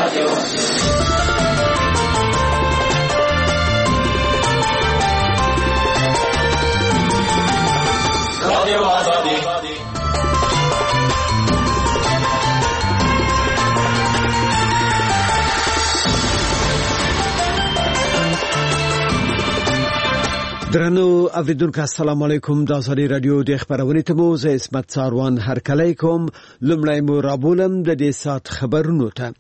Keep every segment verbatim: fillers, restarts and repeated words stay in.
درنو اوریدونکو السلام علیکم. د ازادي رادیو د خبرونې ته مو زه اسمت ساروان هرکلی کوم. لمړی مو رابولم د دې سات خبرونو ته.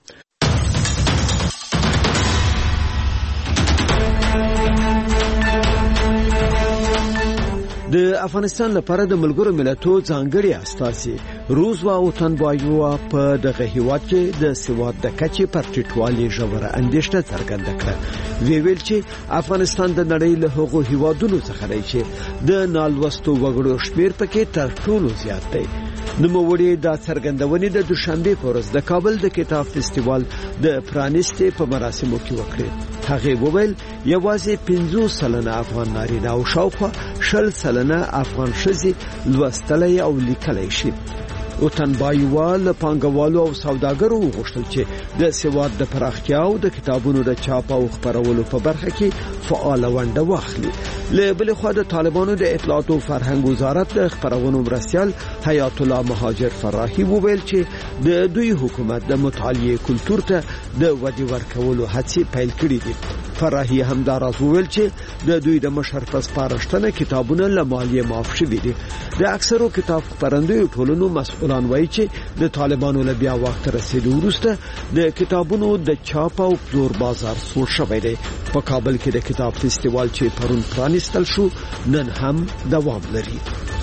د افغانستان لپاره د ملګرو ملتونو ځانګړي استازي روزوا او تنبایوا په دغه هیواد کې د سواد د کچې پر ټیټوالي ژوره اندېښنه څرګنده کړه. وی ویل چې افغانستان د نړۍ له هغو هیوادونو څخه دی چې د نالوستو وګړو شمیر پکې تر ټولو زیات دی. نوموړي دا څرګندونې د دوشنبه په ورځ د کابل د کتاب فستیوال د پرانیستي په مراسمو کې وکړه. هغه وویل یوازې پنځوس سلنه افغان نارینه او شاوخوا شل سلنه افغان ښځې لوستلی او لیکلی شي. او تنبایوا له پانګوالو او سوداګرو وغوښتل چې د سواد د پراختیا او د کتابونو د چاپ او خپرولو په برخه کې فعال ونډه واخلي. له بل خوا د طالبانو د اطلاعات او فرهنګ وزارت د خبرونو مرستیال حیات الله مهاجر فراحي وویل چې د دوی حکومت د مطالعه کلتور ته د ودی ورکولو هڅې پیل کړې دي. فراحي همداراز وویل چې د دوی د مشر په سپارښتنه کتابونه له مالیه معاف شوي دي. د اکثرو کتاب خپرندوی ټولنو مسؤلان وایي چې د طالبانو له بیا وخت رسیدو وروسته د کتابونو د چاپ او پلور بازار سوړ شوی دی. په کابل کې د کتاب فستیوال چې پرون پرانیستل شو نن هم دوام لري.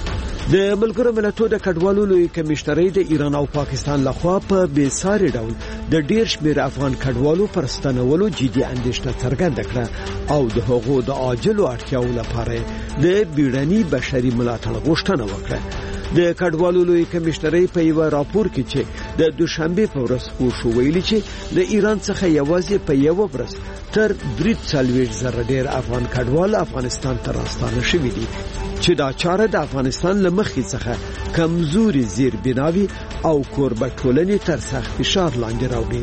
د ملګرو ملتونو د کډوالو لوی کمشنري د ایران او پاکستان لخوا په بې ساري ډول د ډیر شمېر افغان کډوالو پر ستنولو جدي اندېښنه څرګنده کړه او د هغو د عاجلو اړتیاو لپاره د بیړني بشري ملاتړ غوښتنه وکړه. د کډوالو لوی کمشنري په یو راپور کې چې د دوشنبه په ورځ خپور شو ویلي چې د ایران څخه یوازې په یو ورځ تر درې څلوېښت زره ډیر افغان کډوال افغانستان ته راستانه شوي دي چې دا چاره د افغانستان له مخې څخه کمزوري زیر بناوي او کوربه ټولنې تر سخت فشار لاندې راوړي.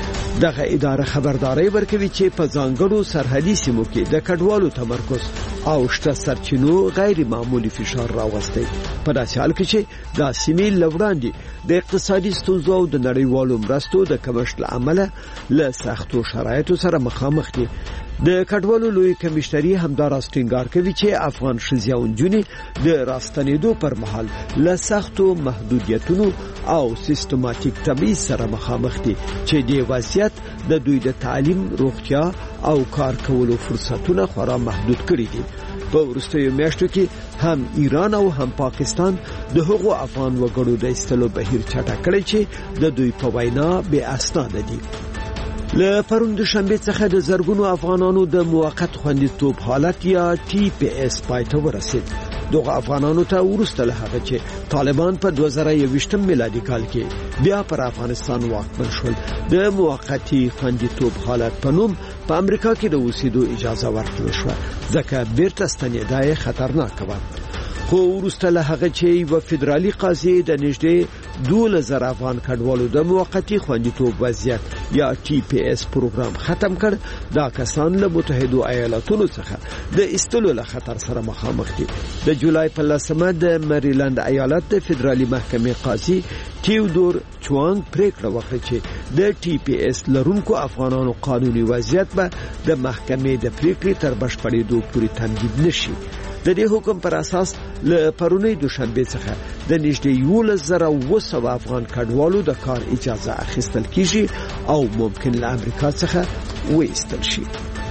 دغه اداره خبرداري ورکوي چې په ځانګړو سرحدي سیمو کې د کډوالو تمرکز او شته سرچینو غیر معمولی فشار راوستي. په داسې حال کې چې دا سیمې لوړاندې د اقتصادي ستونزو او د نړیوالو مرستو د کمښت له امله له سختو شرایطو سره مخامخ دي. د کډوالو لوی کمشنري همداراز ټینګار کوي چې افغان ښځې او نجونې د راستنېدو پر مهال له سختو محدودیتونو او سیستماتیک تبعیض سره مخامخ دي چې د وضعیت د دوی د تعلیم، روغتیا او کار کولو فرصتونه خورا محدود کړي دي. په وروستیو میاشتو کې هم ایران او هم پاکستان د هغو افغان وګړو د ایستلو بهیر چټک کړی چې د دوی په وینا بې اسناده دي. له پرون دوشنبه څخه د زرګونو افغانانو د موقت خوندیتوب حالت یا ټي پی اس پای ته ورسید. دغه افغانانو ته ورسته له هغه چې طالبان په دوه زره یوویشت میلادي کال کې بیا پر افغانستان واکمن شول د موقتی خوندیتوب حالت په نوم په امریکا کې د اوسېدو اجازه ورکړل شوه ځکه بیرته ستنېدل خطرناک و. خو ورسته له هغه چې یو فدرالي قاضي د نږدې دولس زره افغان کډوالو د موقتی خوندیتوب وضعیت یا ټي پی اس پروګرام ختم کړ، دا کسان له متحده ایالاتونو څخه د ایستلو له خطر سره مخامخ دي. د جولای په لسمه د مریلند ایالت د فدرالي محکمې قاضي تیودور چوانګ پریکړه وکړه چې د ټي پی اس لرونکو افغانانو قانوني وضعیت به د محکمې د پریکړې تر بشپړېدو پورې تمدید نشي. د دې حکم پر اساس له پرونی دوشنبه څخه د نږدې یولس زره اوه سوه افغان کډوالو د کار اجازه اخیستل کیږي او ممکن له امریکا څخه وایستل شي.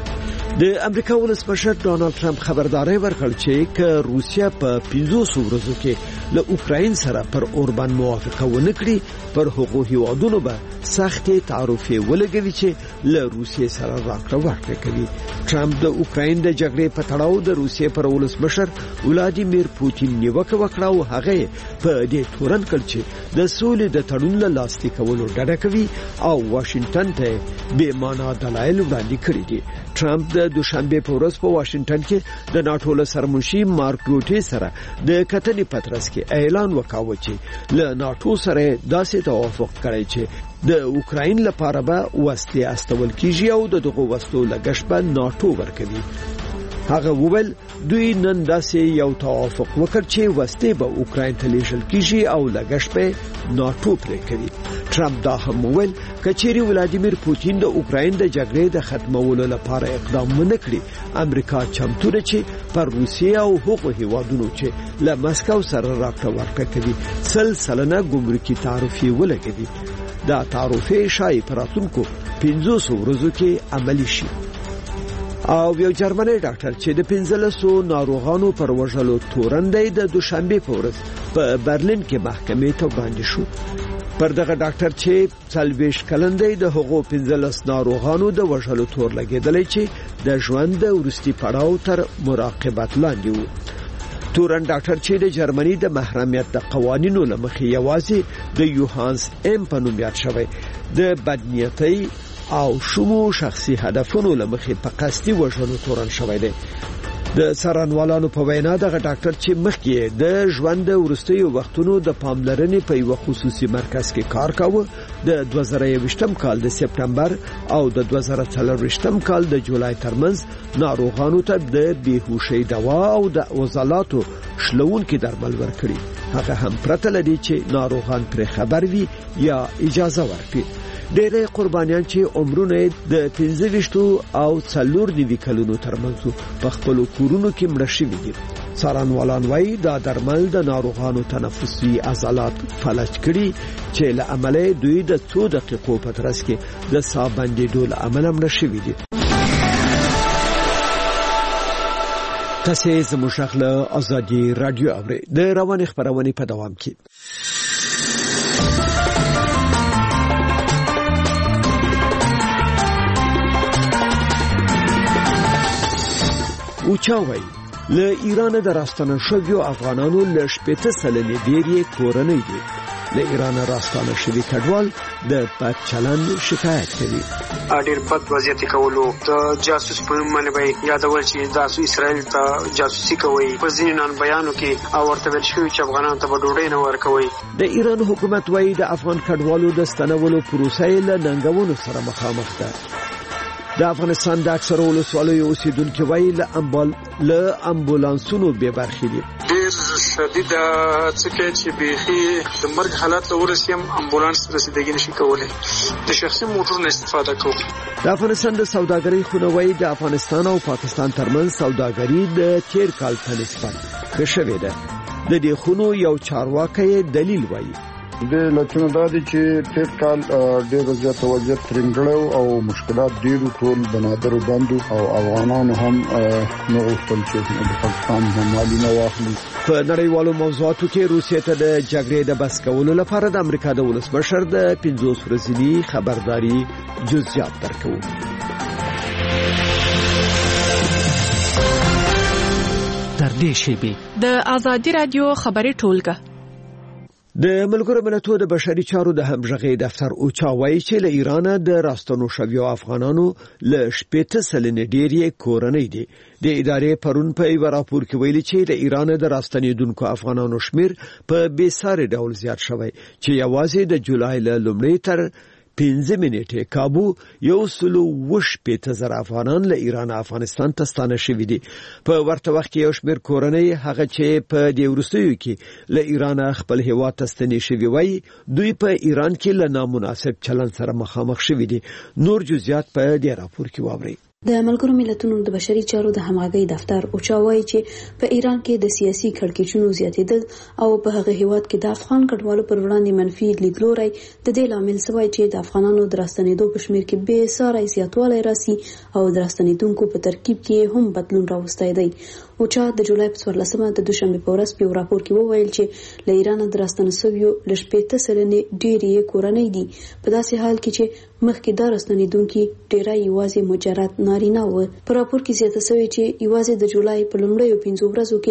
د امریکا ولسمشر ډانلډ ټرمپ خبرداري ورکړه چې که روسیا په پنځوس ورځو کې له اوکراین سره پر اوربان موافقه ونه کړي پر هغو هیوادونو به سختې تعرفې ولګوي چې له روسیې سره راکړه ورکړه کوي. ټرمپ د اوکراین د جګړې په تړاو د روسیې پر ولسمشر ولادیمیر پوتین نیوکه وکړه او هغه په دې تورن کړ چې د سولې د تړون له لاسلیک کولو ډډه کوي او واشنگټن ته بې معنا دلایل وړاندې کړي دي. ټرمپ د دوشنبه په ورځ په واشنگټن کې د ناتو له سرمنشي مارک روټي سره د کتنې پترس کې اعلان وکاوه چې له ناتو سره داسې توافق کړی چې د اوکراین لپاره به وسلې استول کیږي او د دغه وسلو لګښت به ناتو ورکوي. هغه وویل دوی نن داسې یو توافق وکړ چې وسلې به اوکراین ته لیږل کیږي او لګښت به ناتو پرې کوي. ټرمپ دا هم وویل کچېرې ولادیمیر پوتین د اوکراین د جګړې د ختمولو لپاره اقدام ونه کړي، امریکا چمتو ده چې پر روسیې او هغو هیوادونو چې له مسکو سره راکړه ورکړه کوي سل سلنه ګمرکي تعرفې ولګوي. دا تعرفې شایي په راتلونکو پنځوسو ورځو کې عملي شي. او یو جرمني ډاکټر چې د پنځلسو ناروغانو پر وژلو تورندې د دوشنبه په ورځ په برلین کې محکمې ته وړاندې شو. پر دغه ډاکټر چې څلوېښت کلن دی د هغو پنځلس ناروغانو د وژلو تور لګېدلی چې د ژوند د وروستي پړاو تر مراقبت لاندې وو. تورن ډاکټر چې د جرمني د محرمیت د قوانینو لمخې یوازې د یوهانس ام په نوم یاد شوی د بدنیتۍ او شمو شخصي هدفونو لمخې په قصدي وژلو تورن شوی دی. د سرانوالانو په وینا دغه ډاکټر چې مخکې د ژوند وروستیو وختونو د پاملرنې په یو خصوصي مرکز کې کار کاوه، د دوه زره یوویشتم کال د سپټمبر او د دوه زره څلورویشتم کال د جولای ترمنځ ناروغانو ته د بیهوشۍ دوا او د عضلاتو شلونکي درمل ورکړي، هغه هم پرته لدی چې ناروغان پر خبر وي یا اجازه ورکړي. ډېرې قربانیان چې عمرونه د پنځه ویشتو او څلور نوي کلونو ترمنځ په خپل کورونو کې مړه شوي دي. څارنوالان وايي دا درمل د ناروغانو تنفسي عضلات فلج کړي چې له امله دوی د څو دقیقو په ترڅ کې د ساه بندېدو له امله مړه شوي دي. تاسو زموږ خپل ازادي رادیو اورئ. د رواني خبرونه په دوام کې اوچاوي له ایران د راستنه شویو افغانانو له شپږ سلنې ډېری کورنۍ دي. له ایران راستنه شوی کډوال د پات چلند شکایت کوي. ډېر بد وضعیت کولو د جاسوس په نوم باندې یادول چې تاسو اسرائیل ته جاسوسي کوي په ځینې نن بیانو کې او ورته ویل شوی چې افغانانو ته ډوډۍ نه ورکوي. د ایران حکومت وايي د افغان کډوالو د ستنولو پروسه له ننګونو سره مخامخ ده. د افغانستان د اکثره ولسوالیو اوسیدونکو وایي له امبول له امبولانسونو به برخې دي. ډېر شدید څه چې بيخي د مرګ حالت ورسیم امبولانس رسیدګي نشي کولای، د شخصي موټر نه استفاده کوي. د افغانستان د سوداګرۍ خونوي د افغانستان او پاکستان ترمنځ سوداګري د تیر کال په نسبت ښه شوې ده. د دې خونو یو چارواکي دلیل وایي د لچونو د دې چې تیر کال ډېر زیات وضعیت ترنګړو او مشکلات ډېر ټول بنادر بندو او افغانانو هم نو غوښتل چې د پاکستان هم مالی نه واخلي. په نړیوالو موضوعاتو کې روسیې ته د جګړې د بس کولو لپاره د امریکا د ولسمشر د پنځوس ورځني خبرداري جزئیات درکوي. تر دې شیبې د ازادي رادیو خبري ټولګه د ملګرو ملتونو د بشري چارو د همغږي دفتر اوچا وایي چې له ایران د راستنو شویو افغانانو له شپږ سلنې ډېری کورنۍ دي. د ادارې پرون په یو راپور کې ویلي چې د ایران د راستنیدونکو افغانانو شمیر په بې ساري ډول زیات شوی چې یوازې د جولای له لومړۍ تر پنځه منټه کابو یو سلو وش پېته زر افغانان له ایران افغانستان ته ستانه شوي دي. په ورته وخت کې یو شمېر کورنۍ هغه چې په دې وروستیو کې له ایران خپل هیواد ته ستنې شوي وای دوی په ایران کې له نامناسب چلند سره مخامخ شوي دي. نور جزئیات په دې راپور کې واورئ. د ملګرو ملتونو د بشري چارو د همغږي دفتر اوچا وایي چې په ایران کې د سیاسي کړکېچونو زیاتېدل او په هغه هیواد کې د افغان کډوالو پر وړاندې منفي لیدلوري د دې لامل شوی چې د افغانانو د راستنېدو په شمیر کې بې ساري زیاتوالی راسي او د راستنېدونکو په ترکیب کې هم بدلون راوستی دی. اوچا د جولای په څوارلسمه د دوشنبه په ورځ په راپور کې وویل چې له ایران د راستنو شویو ل شپږ سلنې ډېری کورنۍ دي په داسې حال کې چې مخکې د راستنېدونکو ډېری یوازې مجرد نارینه و. په راپور کې زیاته شوی چې یوازې د جولای په لومړیو پنځو ورځو کې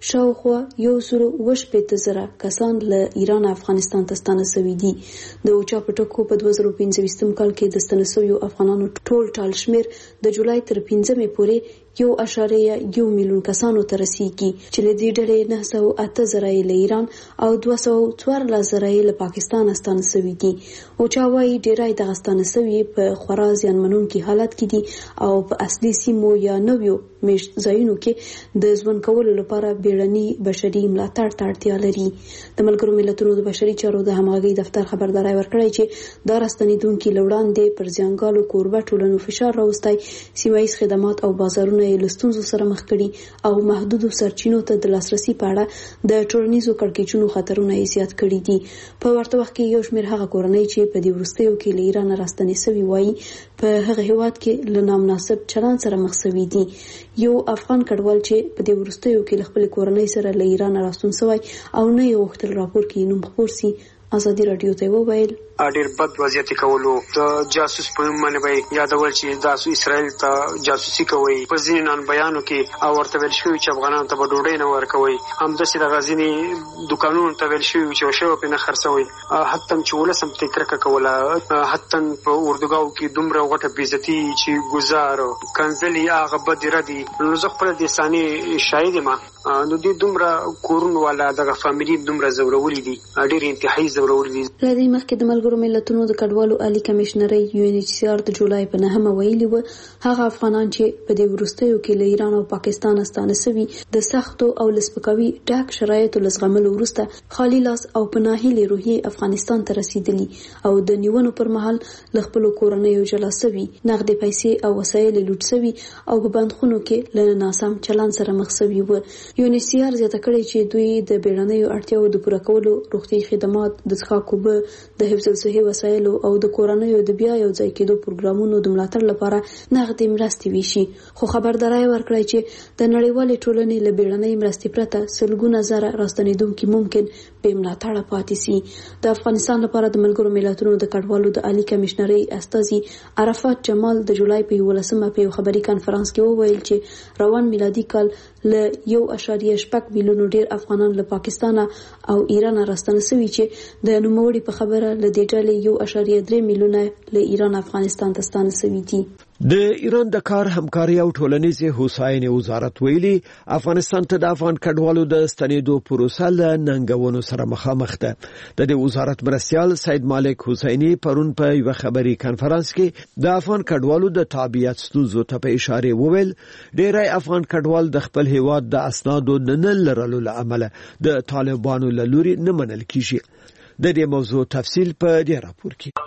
شاوخوا یو سل او شپږ زره کسان له ایران افغانستان ته ستانه شوي دي. د اوچا په ټکو په دوه زره پنځه کال کې د ستانه شویو افغانانو ټول ټال شمیر د جولای تر پنځمې پورې یو اشاریه یو میلیون کسانو ته رسیږي چې له دې ډلې نه سوه اته زره له ایران او دوه سوه څوارلس زره له پاکستان ستانه شوي دي. اوچا وايي ډیری دغه ستانه شوي په خورا زیانمنونکي حالت کې دي او په اصلي سیمو یا نویو میشت ځایونو کې د ژوند کولو لپاره بیړني بشري ملاتړ ته اړتیا لري. د ملګرو ملتونو د بشري چارو د همغږۍ دفتر خبرداری ورکړی چې دا راستنیدونکي له وړاندې پر ځانګړو کوربه ټولنو فشار راوستی، سیمایي خدمات او بازارونه له ستونزو سره مخ کړي او محدودو سرچینو ته د لاسرسي په اړه د ټولنیزو کړکېچونو خطرونه یې زیات کړي دي. په ورته وخت کې یو شمېر هغه کورنۍ چې په دې وروستیو کې له ایران راستنې شوي وایي په هغه هېواد کې له نامناسب چلند سره مخ شوي دي. یو افغان کډوال چې په دې وروستیو کې له خپلې کورنۍ سره له ایران راستون شوی او نه یې غوښتل راپور کې نوم خپور سي، ازادي راډیو ته وویل ډېر بد وضعیت کولو د جاسوس په نوم باندې یادول چې تاسو اسرائیل ته جاسوسي کوي. په ځینې نن بیانو کې او ورته ویل شوي چې افغانانو ته به ډوډۍ نه ورکوي. همداسې دغه ځینې دوکانونو ته ویل شوي چې شی به پرې نه خرڅوي. حتی چې ولس هم پرې کرکه کوله. حتی په اردوګاو کې دومره غټه بېعزتي چې ګزار کنځلي هغه بد ردي. نو زه خپله دې صحنې شاهد یم. نو دې دومره کورونو والا دغه فامیلي دومره ځورولي دي، ډېر انتهایي ځورولي دي. له دې مخکې د ملګرو ملتونو د کډوالو عالی کمشنرۍ یو ان ایچ سی آر د جولای په نهمه ویلي و هغه افغانان چې په دې وروستیو کې له ایران او پاکستان ستانه شوي د سختو او لسپکوي ډاک شرایطو له زغملو وروسته خالي لاس او په ناهیلې روحیې افغانستان ته رسیدلي او د نیونو پر مهال له خپلو کورنیو جلا شوي، نغدې پیسې او وسایل لوټ شوي او په بندخونو کې له ناسم چلند سره مخ شوي و. یو ان ایچ سی آر زیاته کړې چې دوی د بیړنیو اړتیاوو د پوره کولو، روغتیايي خدمات، د څښاک اوبه، د حفظ الصحې وسایلو او د کورنیو د بیا یو ځای کېدو پروګرامونو د ملاتړ لپاره نغدې مرستې ویشي. خو خبرداری ورکړی چې د نړیوالې ټولنې له بیړنۍ مرستې پرته سلګونه زره راستنیدونکي ممکن بې ملاتړه پاتې سي. د افغانستان لپاره د ملګرو ملتونو د کډوالو د عالی کمشنرۍ استازي عرفات جمال د جولای په یولسمه په یو خبري کانفرنس کې وویل چې روان میلادي کال له یو اشاریه شپږ میلیونو ډیر افغانان له پاکستان او ایران راستنه شوي چې د نوموړي په خبره له دې ډلې یو اشاریه درې میلیونه له ایران افغانستان ته ستانه شوي دي. د ایران د کار همکاري او ټولنیزې هوساینې وزارت ویلي افغانستان ته د افغان کډوالو د ستنېدو پروسه له ننګونو سره مخامخ ده. د دې وزارت مرستیال سید مالک حسیني پرون په یو خبري کانفرنس کې د افغان کډوالو د تابعیت ستونزو ته په اشاره وویل ډېری افغان کډوال د خپل هیواد د اسنادو نه لرلو له امله د طالبانو له لوري نه منل کیږي. د دې موضوع تفصیل په دې راپور کې.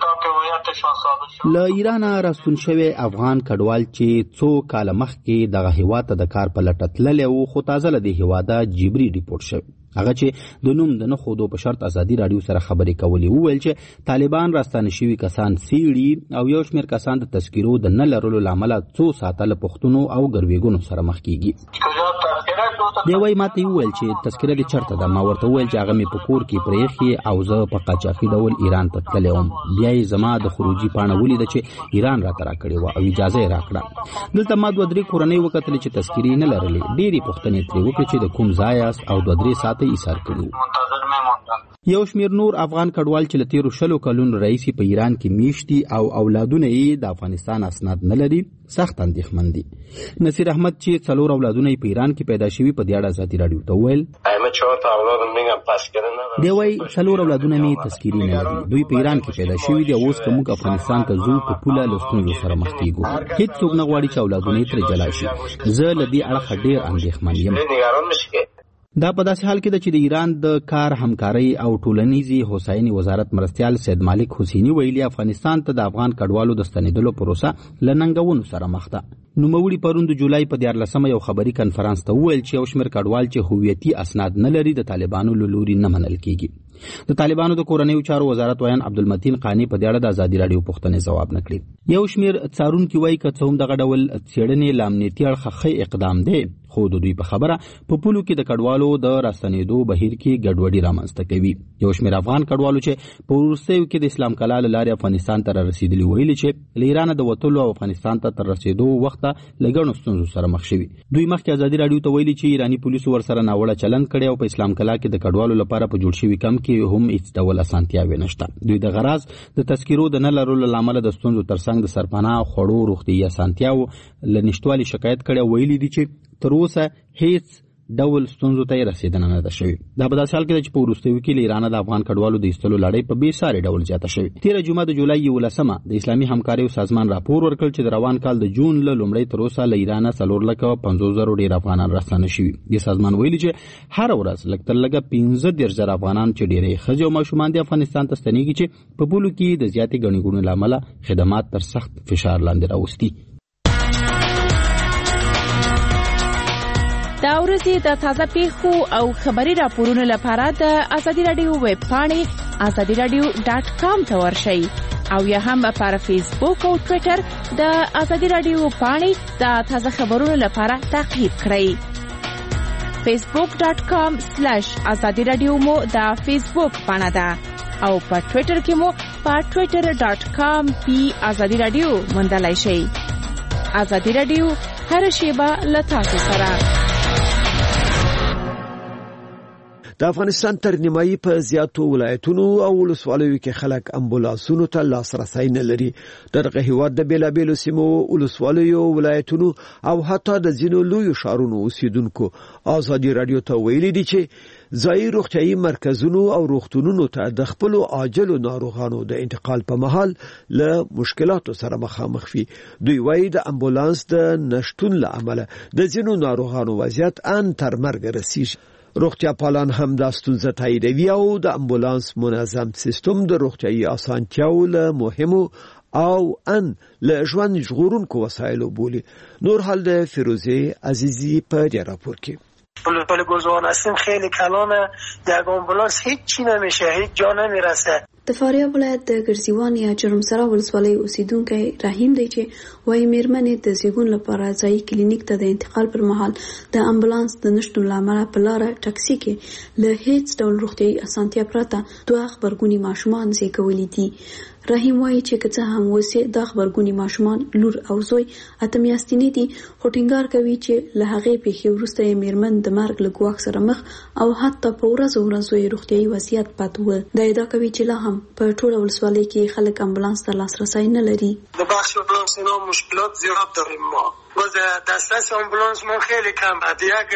له ایران راستون شوی افغان کډوال چې څو کال مخکې دغه هیواد ته د کار په لټه تللی و خو تازه له دې هیواده جبري ریپورټ شوی. هغه چې د نوم د نه خودو په شرط ازادي رادیو سره خبرې کولې وویل چې طالبان راستانه شوي کسان سیړي او یو شمېر کسان د تذکیرو د نه لرلو له امله څو ساعته له پوښتنو او ګروېږنو سره مخ کېږي. دی وایي ماته یې وویل چې تذکره دې چېرته ده؟ ما ورته وویل چې هغه مې په کور کې پرېښې او زه په قاچاقي ډول ایران ته تللی وم. بیا یې زما د خروجي پاڼه ولیده چې ایران راته راکړې وه او اجازه یې راکړه. دلته ما دوه درې کورنۍ وکتلې چې تذکرې یې نه لرلې. ډېرې پوښتنې ترې وکړې چې د کوم ځای یاست او دوه درې ساعته یې ایثار کړي وو. یو شمیر نور افغان کډوال چې له تیرو شلو کلونو راهیسې په ایران کې میشت دي او اولادونه یې د افغانستان اسناد نه لري سخت اندېښمن دي. نصیر احمد چې څلور اولادونه یې په ایران کې پیدا شوي په دې اړه ازادي راډیو ته وویل دی وایي څلور اولادونه مې تذکیرې نه لري. دوی په ایران کې پیدا شوي دي او اوس که موږ افغانستان ته ځو په پوله له ستونزو سره مخ کېږو. هېڅوک نه غواړي چې اولادونه یې ترې جلا شي. زه له دې اړخه ډېر اندېښمن یم. دا په داسې حال کې ده چې د ایران د کار همکارۍ او ټولنیزې هوساینې وزارت مرستیال سید مالک حسیني ویلي افغانستان ته د افغان کډوالو د ستنېدلو پروسه له ننګونو سره مخ ده. نوموړي پرون د جولای په دیارلسمه یو خبري کنفرانس ته وویل چې یو شمېر کډوال چې هویتي اسناد نه لري د طالبانو له لوري نه منل کېږي. د طالبانو د کورنیو چارو وزارت ویان عبدالمتین قانی په دې اړه د ازادي رادیو پوښتنې ځواب نکړي. یو شمیر څارونکي وایي که څه هم دغه ډول څېړنې له امنیتي اړخه ښه اقدام دی، خو د دوی په خبره په پولو کې د کډوالو د راستنېدو بهیر کې ګډوډي رامنځته کوي. یو شمیر افغان کډوالو چې په وروستیو کې د اسلام کلا له لارې افغانستان ته رارسېدلي ویلي چې له ایرانه د وتلو او افغانستان ته تر رسېدو وخته له ګڼو ستونزو سره مخ شوي. دوی مخکې ازادي راډیو ته ویلي چې ایراني پولیسو ورسره ناوړه چلند کړی او په اسلام کلا کې د کډوالو لپاره په جوړ شوي کمپ کې هم هیڅ ډول اسانتیاوې نشته. دوی د غراض د تذکیرو د نه لرلو له امله د ستونزو ترڅنګ د سرپناه خوړو روغتیايي اسانتیاو له نشتوالي شکایت کړی. ویلي دي چې تر اوسه هیڅ ډول ستونزو ته رسیدنه نه ده شوې. دا په داسې حال کې ده چې په وروستیو کې له ایرانه د افغان کډوالو د ایستلو لړۍ په بې ساري ډول زیاته شوې. تېره جمعه د جولای یولسمه د اسلامي همکاریو سازمان راپور ورکړ چې د روان کال د جون له لومړۍ تر اوسه له ایرانه څلور لکه پنځوس زرو ډېر افغانان راستانه شوي. دې سازمان ویلي چې هره ورځ لږ تر لږه پنځه دېرش زره افغانان چې ډېری ښځې او ماشومان د افغانستان ته ستنېږي چې په پولو کې د زیاتې ګڼې ګوڼې له امله خدمات تر سخت فشار لاندې راوستي. دا ورځې د تازه پیښو او خبري راپورونو لپاره د ازادي راډیو ویب پاڼې ازادي راډیو ډاټ کام ته ورشئ او یا هم پر فیسبوک او ټویټر د ازادي راډیو پاڼې د تازه خبرونو لپاره تعقیب کړئ. فیسبوک ډاټ کام سلیش ازادي راډیو مو د فیسبوک پاڼه ده او په ټویټر کې مو په ټویټر ډاټ کام پی ازادي راډیو موندلای شئ. ازادي راډیو هر شیبه له تاسو سره. د افغانستان تر نیمایي په زیاتو ولایتونو او ولسوالیو کې خلک امبولانسونو ته لاسرسی نه لري. دغه هیواد د بیلابیلو سیمو ولسوالیو ولایتونو او حتی د ځینو لویو ښارونو اوسیدونکو ازادي راډیو ته ویلي دي چې ځایي روغتیايي مرکزونو او روغتونونو ته د خپلو عاجلو ناروغانو د انتقال په مهال له مشکلاتو سره مخامخ وي. دوی وایي د امبولانس د نشټون له امله د ځینو ناروغانو وضعیت ان تر مرګ رسیږي. روغتیا پالان هم دا ستونزه تاییدوي او د امبولانس منظم سیستم د روغتیايي اسانتیاو له مهمو او ان له ژوند ژغورونکو وسایلو بولي. نور حال د فیروزه عزیزی په دې راپور کې. پل گلزار هستیم خیلی کلانه، یک آمبولانس هیچ چی نمیشه، هیچ جا نمیرسه. د فاریاب ولایت د ګرزیوان یا جرمسره ولسوالۍ اوسیدونکی رحیم دی چې وايي میرمنې د زیږون لپاره ځایي کلینیک ته د انتقال پر مهال د امبولانس د نشتون له امله په لاره ټکسي کې له هیڅ ډول روغتیايي اسانتیا پرته دوه غبرګوني ماشومان زیږولي دي. رحیم وايي چې که څه هم وسې د غبرګوني ماشومان لور او زوی اته میاشتنې دي، خو ټینګار کوي چې له هغې پیښې وروسته یې میرمن د مرګ له ګواښ سره مخ او حتی په ورځو ورځو یې روغتیايي وضعیت بد و. دا ادعا کوي چې لا هم په ټوله ولسوالۍ کې خلک امبولانس ته لاسرسی نه لري. د بخش امبولانس اینا مشکلات زیاد داریم. ما باز دسترس امبولانس ما خیلی کم بود. یک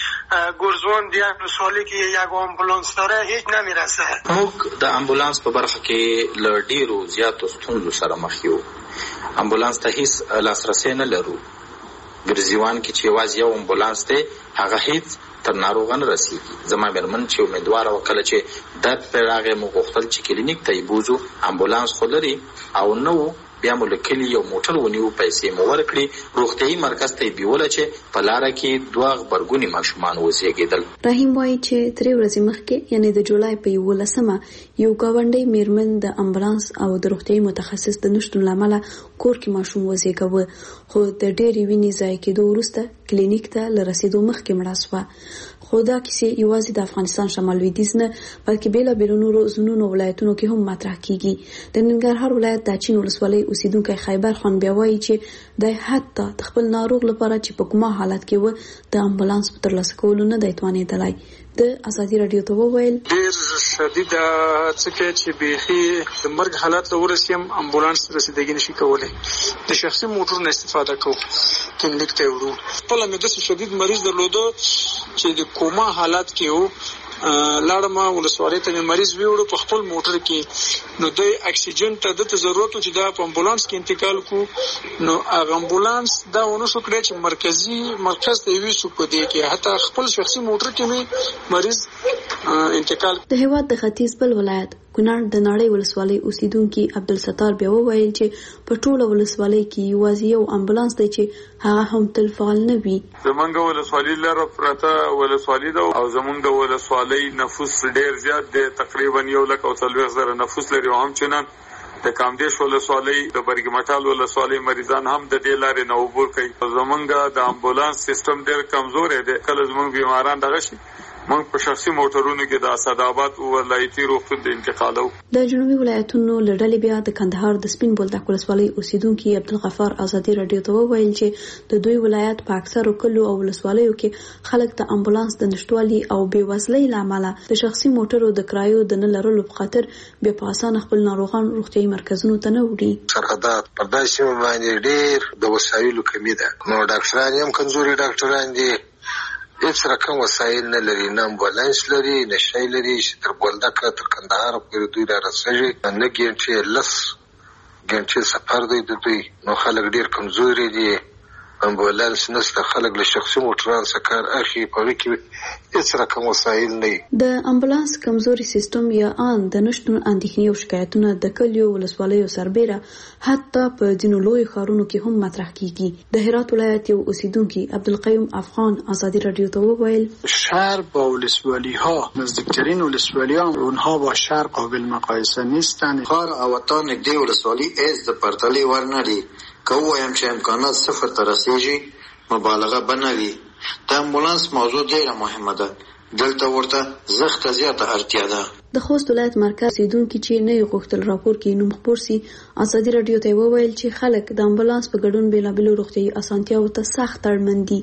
گرزوان دیگه ولسوالی که یک امبولانس داره هیچ نمیرسه. موږ د امبولانس په برخه کې له ډیرو زیاتو ستونزو سره مخ یو. امبولانس ته هیڅ لاسرسی نه لرو. ګرزیوان کې چې یوازې یو امبولانس دی، هغه هیڅ تر ناروغ نه رسیږي. زما مېرمن چې امیدواره وه کله چې درد پرې راغی موږ غوښتل چې کلینیک ته یې بوځو، امبولانس خو لري او نه و، بیا مو له کلي یو موټر ونیو، پیسې مو ورکړې، روغتیايي مرکز ته یې بیوله چې په لاره کې دوه غبرګوني ماشومان وزېږېدل. رحیم وایي چې درې ورځې مخکې یعنې د جولای په یولسمه یو ګاونډی میرمن د امبولانس او د روغتیايي متخصص د نشتون له امله کور کې ماشوم وزېږوه، خو د ډېرې وینې ضایع کېدو وروسته کلینیک ته له رسېدو مخکې مړه شوه. خو دا کیسې یوازې د افغانستان شمال لویدیځ نه بلکې بېلابېلو نورو ځینو ولایتونو کې هم مطرح کیږي. د ننګرهار ولایت د اچین ولسوالۍ اوسیدونکی خیبر خان بیا وایي چې دی حتی د خپل ناروغ لپاره چې په کومه حالت کې و د امبولانس په ترلاسه کولو نه دی توانېدلی. د ازادي راډیو ته وویل ډېر شدید څه کې چې بیخي د مرګ حالت ته ورسیم امبولانس رسیدګي نشي کولی، د شخصي موټر نه استفاده کوو، کلینیک ته وړو. خپل مې داسې شدید مریض درلوده چې د کوما حالت کې وو، لاړم ولسوالۍ ته مې مریض ویوړو په خپل موټر کې، نو دوی اکسیجن ته دته ضرورت و چې دا په امبولانس کې انتقال کو، نو هغه امبولانس دا ونه شو کړی چې مرکزي مرکز ته یوسو په دې کې، حتی خپل شخصي موټر کې مې مریض انتقال. د هیواد د ختیځ بل ولایت کونړ د نړۍ ولسوالۍ اوسیدونکي عبدالستار بیا وویل چې په ټوله ولسوالۍ کې یوازې یو امبولانس دی چې هغه هم تل فعال نه وي. زمونږ ولسوالۍ لره پرته ولسوالۍ ده او زمونږ ولسوالۍ نفوس ډیر زیات دی، تقریبا یو لک او څلوېښت زره نفوس لري. او همچنان د کامدیش ولسوالۍ د برګ مټال ولسوالۍ مریضان هم د دې لارې نه عبور کوي. زمونږ د امبولانس سیستم ډیر کمزور دی. کله زمونږ بیماران دغه شي موږ په شخصي موټرونو کې د اسداباد ولایتي روغتون د انتقالو. د جنوبي ولایتونو لړلې بیا د کندهار د سپین بولدک ولسوالۍ اوسیدونکي عبدالغفار ازادي رادیو ته وویل چې د دوی ولایت په اکثرو کلو او ولسوالیو کې خلک د امبولانس د نشټوالي او بېوزلۍ له امله د شخصي موټرو د کرایو د نه لرلو په خاطر بیا په اسانه خپل ناروغان روغتیايي مرکزونو ته نه وړي. سرحدات پر داسې سیمو باندې ډېر د وسایلو کمی ده، نو ډاکټران هم کمزوري ډاکټران دي، هیڅ رقم وسایل نه لري، نه امبولانس لري نه شی لري چې تر بولدکه تر کندهار پورې دوی را رسېږي. نه ګنټې لس ګنټې سفر دی د دوی، نو خلک ډېر کمزوري دي. امبولانس نشته، خلک له شخصي موټرانو څخه کار اخلي، په هغې کې هیڅ رقم وسایل نه وي. د امبولانس کمزوري سیستم یا ان د نشتون اندېښنې او شکایتونه د کلیو ولسوالیو سربیره حتی په ځینو لویو ښارونو کې هم مطرح کیږي. د هرات ولایت یو اوسیدونکي عبدالقیوم افغان ازادی رادیو ته وویل شهر با ولسوالی‌ها نزدیکترین ولسوالی‌ها اونها با شهر قابل مقایسه نیستند. خار او تا نږدې ولسوالی از د پرتلې ور نه دي. که ووایم چې امکانات صفر ته رسېږي مبالغه به نه وي. د امبولانس موضوع ډېره مهمه ده، دلته ورته زښته زیاته اړتیا ده. د خوست ولایت مرکز اوسیدونکي چې نه یې غوښتل راپور کې نوم خپور سي ازادي رادیو ته وویل چې خلک د امبولانس په ګډون بېلابېلو روغتیايي اسانتیاوو ته سخت اړمن دي.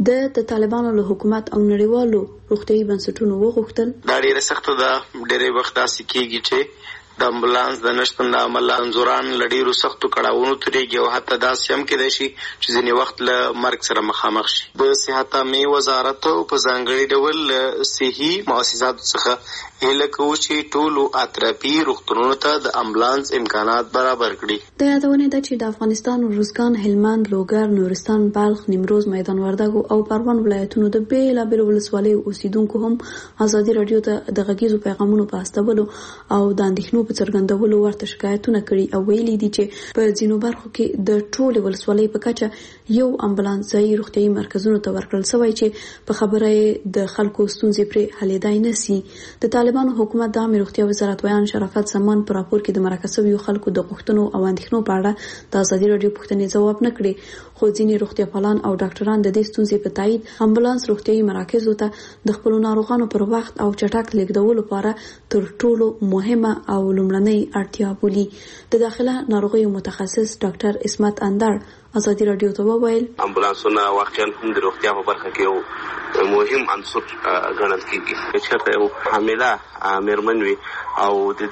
د طالبانو له حکومت او نړیوالو روغتیايي بنسټونو وغوښتل دا ډېره سخته ده. ډېری وخت داسې کېږي چې د امبولانس د نشتون له امله انځوران له ډېرو سختو کړاوونو تېرېږي او حتی داسې هم کېدای شي چې ځینې وخت له مرګ سره مخامخ شي. د صحت عامې وزارت په ځانګړي ډول له صحي مؤسساتو څخه هیله کوو چې ټولو اطرافي روغتونونو ته د امبولانس امکانات برابر کړي. د یادونې ده چې د افغانستان روزګان، هلمند، لوګر، نورستان، بلخ، نیمروز، میدان وردګو او پروان ولایتونو د بېلابېلو ولسوالیو اوسیدونکو هم ازادي رادیو ته د غږیزو پیغامونو په استولو او د اندېښنو په څرګندولو ورته شکایتونه کړي او ویلي دي چې په ځینو برخو کې د ټولې ولسوالۍ په کچه یو امبولانس ځایي روغتیايي مرکزونو ته ورکړل شوی چې په خبره یې د خلکو ستونزې پرې حلېدای نه سي. د طالبانو حکومت د عامې روغتیا وزارت ویان شرافت زمان په راپور کې د مرکه شویو خلکو د غوښتنو او اندېښنو په اړه د ازادي رادیو پوښتنې ځواب نه کړي، خو ځینې روغتیاپالان او ډاکټران د دې ستونزې په تایید امبولانس روغتیايي مراکزو ته د خپلو ناروغانو پر وخت او چټک لیږدولو لپاره تر ټولو مهمه او لومړنۍ اړتیا بولي. د داخله ناروغیو متخصص ډاکټر اسمت اندر ازادي رادیو ته وویل امبولانسونه واقعا هم د روغتیا په برخه کې یو مهم عنصر ګڼل کېږي. چېرته یو حامله مېرمن وي او د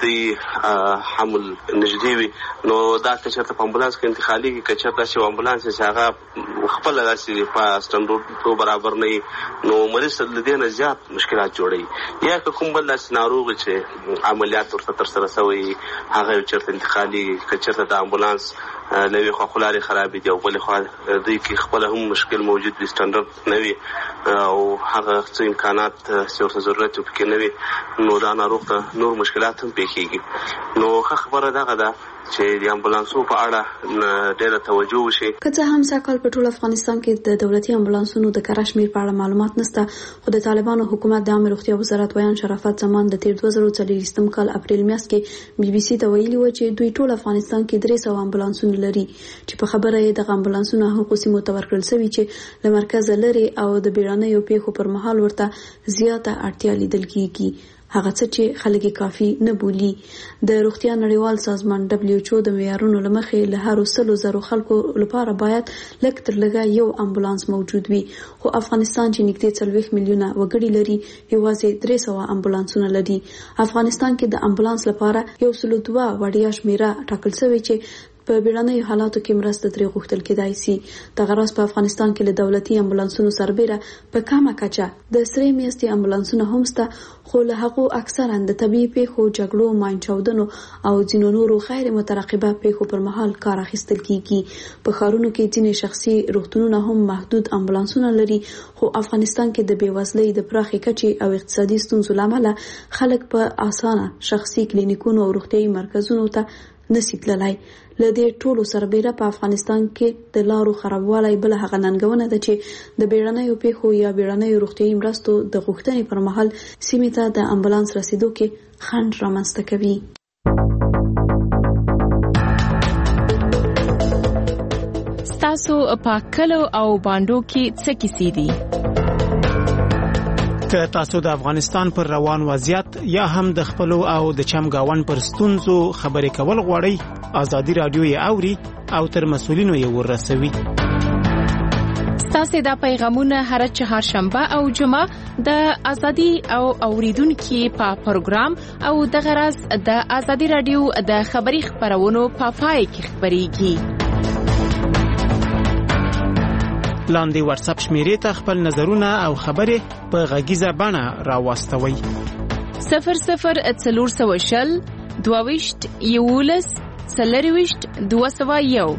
دې حمل نږدې وي نو دا که چېرته په امبولانس کې انتقالېږي، که چېرته چې امبولانس چې هغه خپله داسې په سټنډرډو برابر نه وي نو مریض ته له دې نه زیات مشکلات جوړوي. یا که کوم بل داسې ناروغ چې عملیات ورته ترسره شوی هغه چېرته انتقالېږي، که چېرته د امبولانس له یوې خوا خو لارې خرابې دي او بلې خوا دوی کې خپله هم مشکل موجود وي، سټنډرډ نه وي او هغه څه امکانات چې ورته ضرورت وي پکې نه وي نو دا ناروغ ته نور مشکلات هم پېښېږي. نو ښه خبره دغه ده چې د امبولانسو په اړه ډېره توجه وشي. که څه هم سږکال په ټول افغانستان کې د دولتي امبولانسونو د کره شمېر په اړه معلومات نشته، خو د طالبانو حکومت د عامې روغتیا وزارت ویان شرافت زمان د تیر دوه زره څلوېښتم کال اپریل میاشت کې بي بي سي ته ویلي و چې دوی ټول افغانستان کې درې سوه امبولانسونه لري چې په خبره یې دغه امبولانسونه هغو سیمو ته ورکړل شوي چې له مرکزه لرې او د بیړنیو پیښو پر مهال ورته زیاته اړتیا لیدل کېږي، هغه څه چې خلک کافي نه بولي. د روغتیا نړیوال سازمان دبلیو ایچ او د معیارونو له مخې له هرو سلو زرو خلکو لپاره باید لږ تر لږه یو امبولانس موجود وي، خو افغانستان چې نږدې څلوېښت میلیونه وګړي لري یوازې درې سوه امبولانسونه لري. افغانستان کې د امبولانس لپاره یو سلو دوه وړیا شمېره ټاکل شوې چې په بیړنۍ حالاتو کې مرسته ترې غوښتل کېدای شي. دغه راز په افغانستان کې له دولتي امبولانسونو سربېره په کمه کچه د سرې میاشتې امبولانسونه هم شته، خو له هغو اکثرا د طبیعي پیښو، جګړو، ماین چاودنو او ځینو نورو غیر مترقبه پیښو پر مهال کار اخیستل کیږي. په ښارونو کې ځینې شخصي روغتونونه هم محدود امبولانسونه لري، خو افغانستان کې د بېوزلۍ د پراخې کچې او اقتصادي ستونزو له امله خلک په اسانه شخصي کلینیکونو او روغتیايي مرکزونو ته نشي تللی. له دې ټولو سربېره په افغانستان کې د لارو خرابوالی بل هغه ننګونه ده چې د بیړنیو پیښو یا بیړنیو روغتیايي مرستو د غوښتنې پر مهال سیمې ته د امبولانس رسیدو کې خنډ رامنځته کوي. ستاسو په کلو او باندو کې څه کیسې دي؟ که تاسو د افغانستان پر روان وضعیت یا هم د خپلو او د چمګاون پر ستونزو خبرې کول غواړئ، ازادي رادیو یې اوري او تر مسؤلینو یې ورسوي. ستاسو دا پیغامونه هر چهارشنبه او جمعه د ازادي او اوریدونکو په پروګرام او د غرض د ازادي رادیو د خبري خبرونو په پای کې خبريږي. لاندې واتس اپ شمیرې ته خپل نظرونه او خبرې په غږیزه بڼه راوستوي. صفر صفر څلور سوه شل دوه ویشت یولس څلور ویشت دوه سوه یو.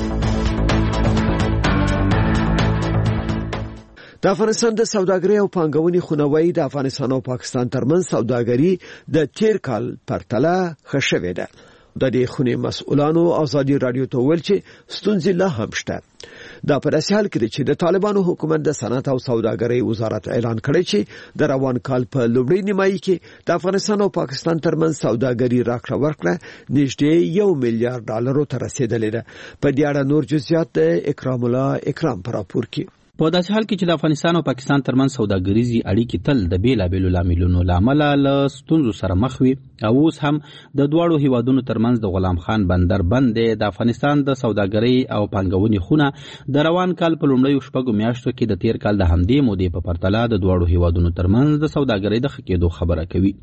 د افغانستان د سوداګرۍ او پانګونې خونوي د افغانستان او پاکستان ترمنځ سوداګري د تیر کال پرتله ښه شوې ده. د دې خونې مسؤلانو ازادي رادیو ته ویل چې ستونزې لا هم شته. دا په داسې حال کې چې د طالبانو حکومت د صنعت او سوداګرۍ وزارت اعلان کړی چې د روان کال په لومړۍ نیمایي کې د افغانستان او پاکستان ترمنځ سوداګري راکړه ورکړه نږدې یو میلیارډ ډالرو ته رسیدلې ده. په دې اړه نور جزئیات د اکرام الله اکرام پر راپور کې. په داسې حال کې چې د افغانستان او پاکستان ترمنځ سوداګریزي اړیکې تل د بیلابېلو لاملونو لامل له ستونزو سره مخ وي او اوس هم د دواړو هیوادونو ترمنځ د غلام خان بندر بند د افغانستان د سوداګرۍ او پانګونې خونه د روان کال په لومړیو شپږو میاشتو کې د تیر کال د همدې مودې په پرتله د دواړو هیوادونو ترمنځ د سوداګرۍ د ښه کېدو خبره کوي.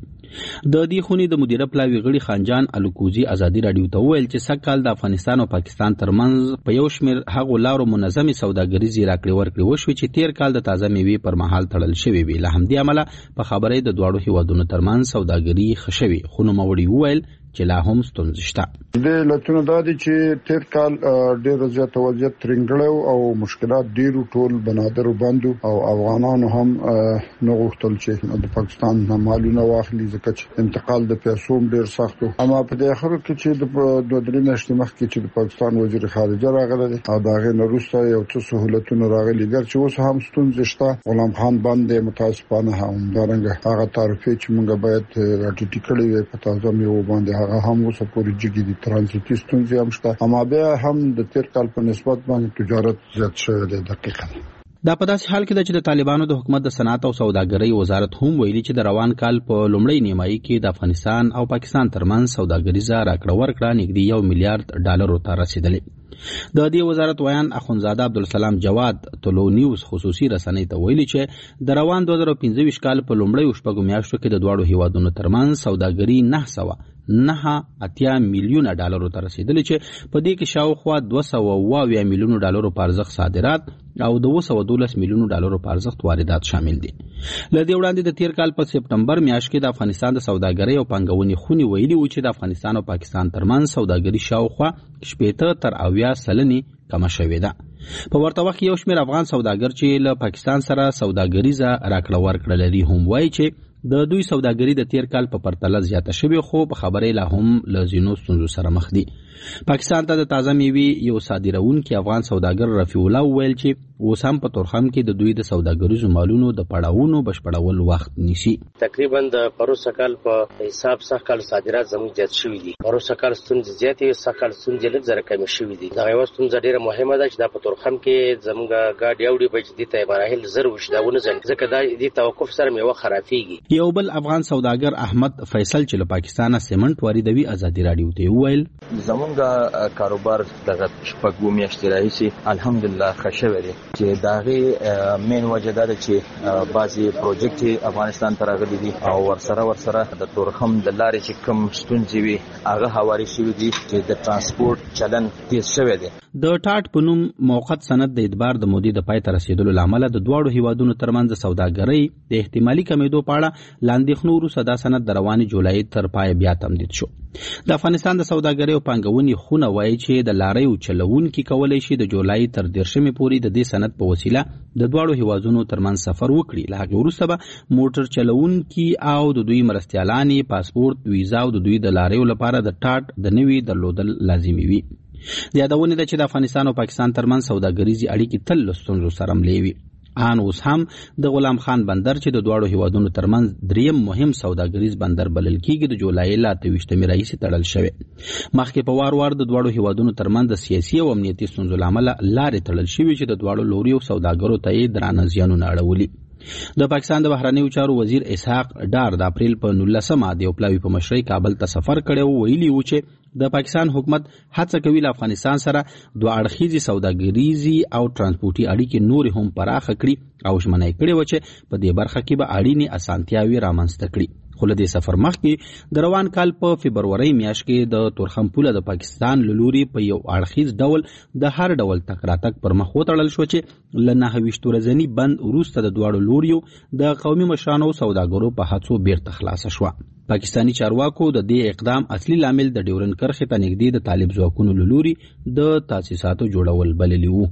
د دې خونې د مدیره پلاوي غړي خانجان الکوزي ازادي رادیو ته ویل چې سږکال د افغانستان او پاکستان ترمنځ په یو شمېر هغو لارو منظمې سوداګریزي راکړې ورکړې وشوې چې تیر کال د تازه میوې پر مهال تړل شوې وي. له همدې امله په خبرې د دواړو هیوادونو ترمنځ سوداګري ښه شوې، خو نوموړي وویل چې لا هم ستونزې شته. د علتونو دا دي چې تیر کال ډېر زیات وضعیت ترنګړو او مشکلات ډېرو ټول بنادرو بندو او افغانانو هم نه غوښتل چې د پاکستان نه مالونه واخلي ځکه چې انتقال د پیسو ډېر سخت و. اما په دې اخر کې چې د دوه درې میاشتې مخکې چې د پاکستان وزیر خارجه راغلی او د هغې نه وروسته یو څه سهولتونه راغلي ګر چې اوس هم ستونزې شته. غلام خان بند متاسفانه همدارنګه هغه تعرفې چې موږ باید راټیټې کړې وي په تازه میوو باندې هغه هم اوس پورې جګې دي. ترانزیتي ستونزې هم شته، اما بیا هم د تیر کال په نسبت باندې تجارت زیات شوی دی. دقیقاً دا په داسې حال کې ده چې د طالبانو د حکومت د صنعت او سوداګرۍ وزارت هم ویلي چې د روان کال په لومړۍ نیمایي کې د افغانستان او پاکستان ترمنځ سوداګریزه راکړه ورکړه نږدې یو میلیارډ ډالرو ته رسیدلې. د دې وزارت ویان اخونزاده عبدالسلام جواد طلوع نیوز خصوصي رسنۍ ته ویلي چې د روان دوه زره پنځه ویشت کال په لومړیو شپږو میاشتو کې د دواړو هیوادونو ترمنځ سوداګري نه سوه نه اتیا میلیونه ډالرو ته رسیدلې چې په دې کې شاوخوا دوه سوه اوه اویا میلیونو ډالرو په ارزښت صادرات او د اوه سوه دولس میلیونو ډالرو په ارزښت واردات شامل دي. له دې وړاندې د تیر کال په سپټمبر میاشت کې د افغانستان د سوداګرۍ او پانګونې خونې ویلي و چې د افغانستان او پاکستان ترمنځ سوداګري شاوخوا شپېته تر اویا سلنې کمه شوې ده. په ورته وخت یو شمېر افغان سوداګر چې له پاکستان سره سوداګریزه راکړه ورکړه لري هم وایي چې د دوی سوداګري د تیر کال په پرتله زیاته شوې، خو په خبرې لا هم له ځینو ستونزو سره مخ دي. پاکستان ته د تازه میوې یو صادروونکی افغان سوداګر رفیع الله وویل چې اوس هم په تورخم کې د دوی د سوداګریزو مالونو د پړاوونو بشپړول وخت نیسي. تقریبا د پروسه کال په حساب سږ کال صادرات زموږ زیات شوي دي. پروسه کال ستونزې زیاتې، سږ کال ستونزې لږ زره کمې شوي دي. دغه یوه ستونزه ډېره مهمه ده چې دا په تورخم کې زموږ ګاډې اوړي به چې دې ته مراحل زر وشي دا ونه ځنډي، ځکه دا دې توقف سره میوه خرابېږي. یو بل افغان سوداګر احمد فیصل چې له پاکستانه سیمنټ واردوي ازادي رادیو ته وویل زمونږ کاروبار دغه شپږ میاشتې راهیسې الحمدلله ښه شوی دی چې د هغې مین وجه دا ده چې بعضې پروجیکټ افغانستان ته راغلي دي او ورسره ورسره د تورخم د لارې چې کوم ستونزې وي هغه هواري شوي دي چې د ترانسپورټ چلن تیز شوی دی. د ټاټ په نوم موقت سند د اعتبار د مودې د پای ته رسیدلو لامل د دواړو هیوادونو ترمنځ سوداګرۍ د احتمالي کمیدو په اړه لاندېښنو وروسته دا سند د روانې جولای تر پای بیا تمدید شو. د افغانستان د سوداګرۍ او پانګونې خونه وایي چې د لاریو چلوونکي کولی شي د جولای تر دیرشمې پورې د دې سند په وسیله د دواړو هیوادونو ترمنځ سفر وکړي. له هغې وروسته به موټر چلوونکي او د دوی مرستیالانې پاسپورت ویزا او د دوی د لاریو لپاره د ټاټ د نوي درلودل لازمي وي. د یادونې ده چې د افغانستان او پاکستان ترمنځ سوداګریزي اړیکې تل له ستونزو سره ملې وي. ان اوس هم د غلام خان بندر چې د دواړو هیوادونو ترمنځ دریم مهم سوداګریز بندر بلل کیږي د جولای لا اته ویشتمې راهیسې تړل شوی. مخکې په وار وار د دواړو هیوادونو ترمنځ د سیاسي او امنیتي ستونزو له امله لارې تړل شوي چې د دواړو لوریو سوداګرو ته یې درانه زیانونه اړولي. د پاکستان د بهرنیو چارو وزیر اسحاق ډار د اپریل په نولسمه د یو پلاوي په مشرۍ کابل ته سفر کړی و. ویلي و چې د پاکستان حکومت هڅه کوي له افغانستان سره دوه اړخیزې سوداګریزي او ترانسپورتي اړیکې نورې هم پراخه کړي او ژمنه یې کړې وه چې په دې برخه کې به اړینې اسانتیاوې رامنځته کړي. خو له دې سفر مخکې د روان کال په فبرورۍ میاشت کې د تورخم پوله د پاکستان له لوري په یو اړخیز ډول د هر ډول تګ راتګ پر مخ وتړل شو چې له نهه ویشت ورځني بند وروسته د دواړو لوریو د قومي مشرانو او سوداګرو په هڅو بیرته خلاصه شوه. پاکستانی چارواکو د دې اقدام اصلي لامل د ډیورن کرښې ته نږدې د طالب ځواکونو له لوري د تاسیساتو جوړول بللی وو.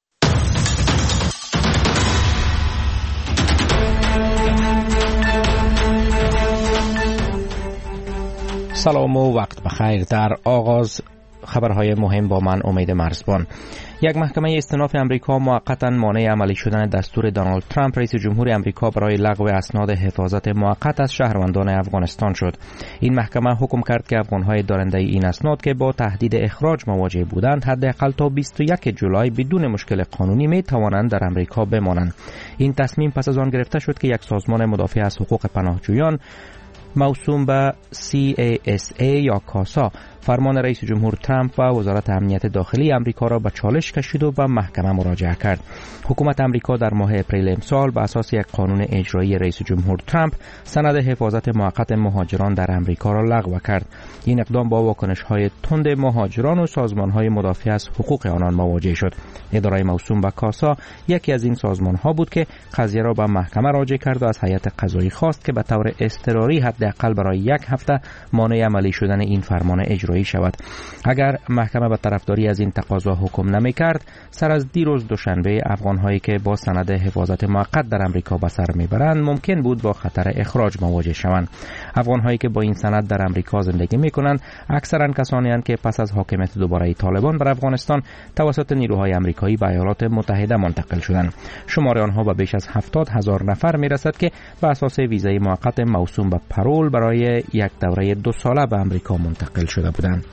سلام و وقت بخیر. در آغاز خبرهای مهم با من امید مرزبان. یک محکمه استئناف امریکا موقتا مانع عملی شدن دستور دونالد ترامپ رئیس جمهور امریکا برای لغو اسناد حفاظت موقت از شهروندان افغانستان شد. این محکمه حکم کرد که افغانهای دارنده این اسناد که با تهدید اخراج مواجه بودند حداقل تا بیست و یک جولای بدون مشکل قانونی می توانند در امریکا بمانند. این تصمیم پس از آن گرفته شد که یک سازمان مدافع از حقوق پناهجویان موسوم به سی ای اس ای یا کاسا فرمان رئیس جمهور ترامپ و وزارت امنیت داخلی امریکا را به چالش کشید و به محکمه مراجعه کرد. حکومت امریکا در ماه اپریل امسال بر اساس یک قانون اجرایی رئیس جمهور ترامپ سند حفاظت موقت مهاجران در امریکا را لغو کرد. این اقدام با واکنش‌های تند مهاجران و سازمان‌های مدافع از حقوق آنان مواجه شد. اداره موسوم به کاسا یکی از این سازمان‌ها بود که قضیه را به محکمه راجع کرد و از هیئت قضایی خواست که به طور اضطراری حداقل برای یک هفته مانع عملی شدن این فرمان اجرایی شود. اگر محکمه به طرفداری از این تقاضا حکم نمی‌کرد، سر از دیروز دوشنبه افغان‌هایی که با سند حفاظت موقت در امریکا به سر می‌برند ممکن بود با خطر اخراج مواجه شوند. افغان‌هایی که با این سند در امریکا زندگی می‌کنند اکثراً کسانی هستند که پس از حاکمیت دوباره طالبان بر افغانستان توسط نیروهای امریکایی به ایالات متحده منتقل شدند. شمار آنها به بیش از هفتاد هزار نفر می‌رسد که به اساس ویزای موقت موسوم به پرول برای یک دوره دو ساله به امریکا منتقل شده بودند.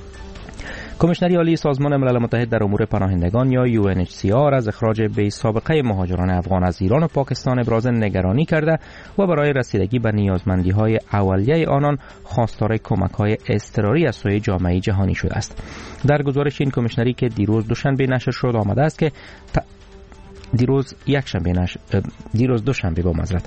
کمیشنری عالی سازمان ملل متحد در امور پناهندگان یا یو ان اچ سی آر از اخراج بی سابقه مهاجران افغان از ایران و پاکستان ابراز نگرانی کرده و برای رسیدگی به نیازمندی‌های اولیه آنان خواستار کمک‌های اضطراری از سوی جامعه جهانی شده است. در گزارش این کمیشنری که دیروز دوشنبه نشر شد آمده است که ت... دیروز یک شنبه نشر دیروز دوشنبه با معذرت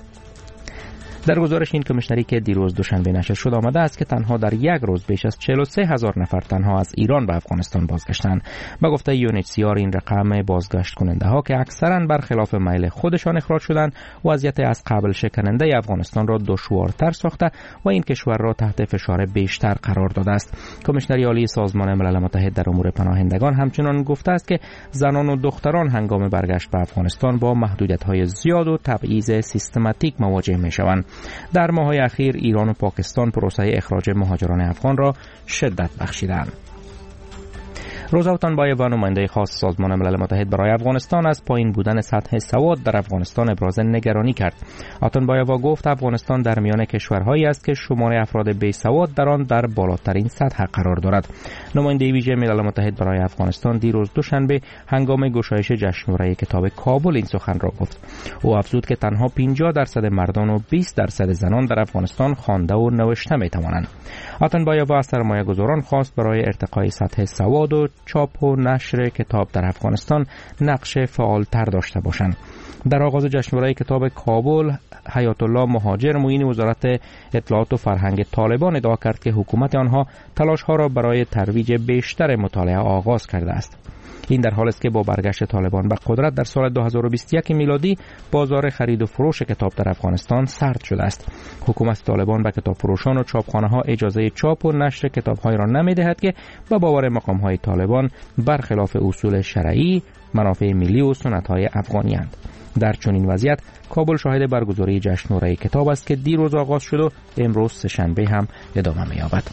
در گزارش این کمیشنری که دیروز دوشنبه نشر شد آمده است که تنها در یک روز بیش از چهل و سه هزار نفر تنها از ایران به افغانستان بازگشتند. به گفته یو ان اچ سی آر این رقم بازگشت کننده ها که اکثرا برخلاف میل خودشان اخراج شدند وضعیت از قبل شکننده افغانستان را دشوارتر ساخته و این کشور را تحت فشار بیشتر قرار داده است. کمیشنری عالی سازمان ملل متحد در امور پناهندگان همچنان گفته است که زنان و دختران هنگام برگشت به افغانستان با محدودیت‌های زیاد و تبعیض سیستماتیک مواجه می‌شوند. در ماه‌های اخیر ایران و پاکستان پروسه اخراج مهاجران افغان را شدت بخشیدند. روزا اوتانبایووا نماینده خاص سازمان ملل متحد برای افغانستان از پایین بودن سطح سواد در افغانستان ابراز نگرانی کرد. اوتانبایووا گفت افغانستان در میان کشورهایی است که شمار افراد بی‌سواد در آن در بالاترین سطح قرار دارد. نماینده ویژه ملل متحد برای افغانستان دیروز دوشنبه هنگام گشایش جشنواره کتاب کابل این سخن را گفت. او افزود که تنها پنجاه درصد مردان و بیست درصد زنان در افغانستان خوانده و نوشته می‌توانند. اوتانبایووا از سرمایه‌گذاران خواست برای ارتقای سطح سواد و چاپ و نشر کتاب در افغانستان نقش فعالتر داشته باشند. در آغاز جشنواره کتاب کابل، حیات الله مهاجر معین وزارت اطلاعات و فرهنگ طالبان ادعا کرد که حکومت آنها تلاش‌ها را برای ترویج بیشتر مطالعه آغاز کرده است. این در حالی است که با برگشت طالبان به قدرت در سال دو هزار و بیست و یک میلادی بازار خرید و فروش کتاب در افغانستان سرد شده است. حکومت طالبان به کتاب فروشان و چاپخانه‌ها اجازه چاپ و نشر کتاب‌های را نمی‌دهد که به باور مقام‌های طالبان برخلاف اصول شرعی، منافع ملی و سنت‌های افغانی‌اند. در چنین وضعیت کابل شاهد برگزاری جشنواره کتاب است که دیروز آغاز شد و امروز سه‌شنبه هم ادامه می‌یابد.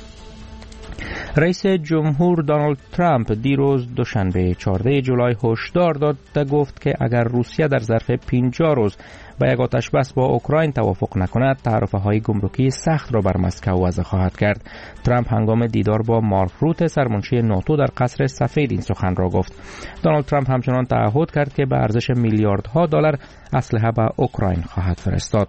رئیس جمهور دونالد ترامپ دیروز دوشنبه چهاردهم جولای هشدار داد و گفت که اگر روسیه در ظرف پنجاه روز به یک آتش بس با اوکراین توافق نکند، تعرفه‌های گمرکی سخت را بر مسکو وضع خواهد کرد. ترامپ هنگام دیدار با مارک روت سرمنشی ناتو در قصر سفید این سخن را گفت. دونالد ترامپ همچنان تعهد کرد که به ارزش میلیاردها دلار اسلحه به اوکراین خواهد فرستاد.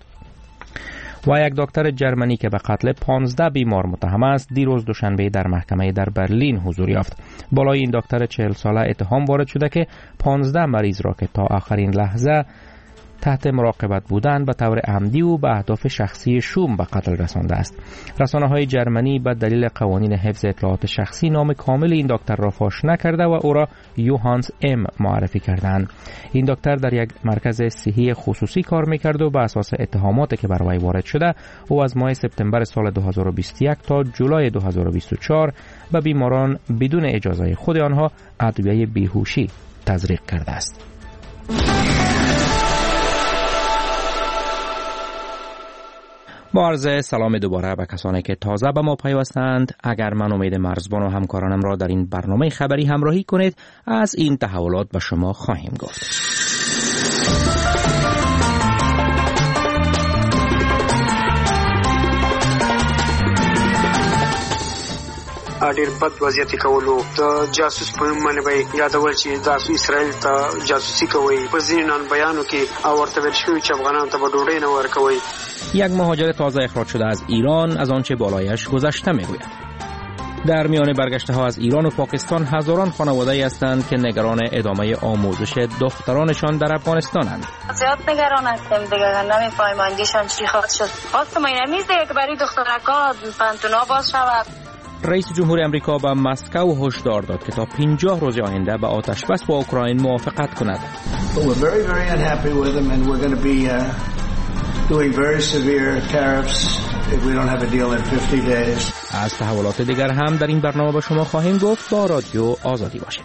و یک دکتر جرمنی که به قتل پانزده بیمار متهم است دیروز دوشنبه در محکمه در برلین حضور یافت. بالای این دکتر چهل ساله اتهام وارد شده که پانزده مریض را که تا آخرین لحظه تحت مراقبت بودند به طور عمدی و به اهداف شخصی شوم به قتل رسانده است. رسانه‌های جرمنی به دلیل قوانین حفظ اطلاعات شخصی نام کامل این دکتر را فاش نکرده و او را یوهانس ام معرفی کردند. این دکتر در یک مرکز صحی خصوصی کار می‌کرد و به اساس اتهاماتی که بر وی وارد شده، او از ماه سپتامبر سال دو هزار و بیست و یک تا جولای دو هزار و بیست و چهار به بیماران بدون اجازه خود آنها ادویه بیهوشی تزریق کرده است. با عرض سلام دوباره به کسانی که تازه به ما پیوستند. اگر من امید مرزبان و همکارانم را در این برنامه خبری همراهی کنید، از این تحولات به شما خواهیم گفت. ډېر بد وضعیت کولو د جاسوس په نوم باندې به یادول چې تاسو اسرائیل ته جاسوسي کوئ په ځینې نانبیانو کې او ورته ویل شوي چې افغانانو ته به ډوډۍ نه ورکوئ. یک مهاجر تازه اخراج شده از ایران از آنچه بالایش گذشته میگوید. در میان برگشته ها از ایران و پاکستان هزاران خانواده هستند که نگران ادامه آموزش دخترانشان در افغانستانند. زیاد نگران هستیم دیگه، نمی‌فهمیم آیندهشان چی خواهد شد. خواستم این نمیزه که برای دخترکا پنتونا باز شود. رئیس جمهور امریکا به مسکو هشدار داد که تا پنجاه روز آینده به آتش بس با اوکراین موافقت کند. از تحولات دیگر هم در این برنامه به شما خواهیم گفت. با رادیو آزادی باشید.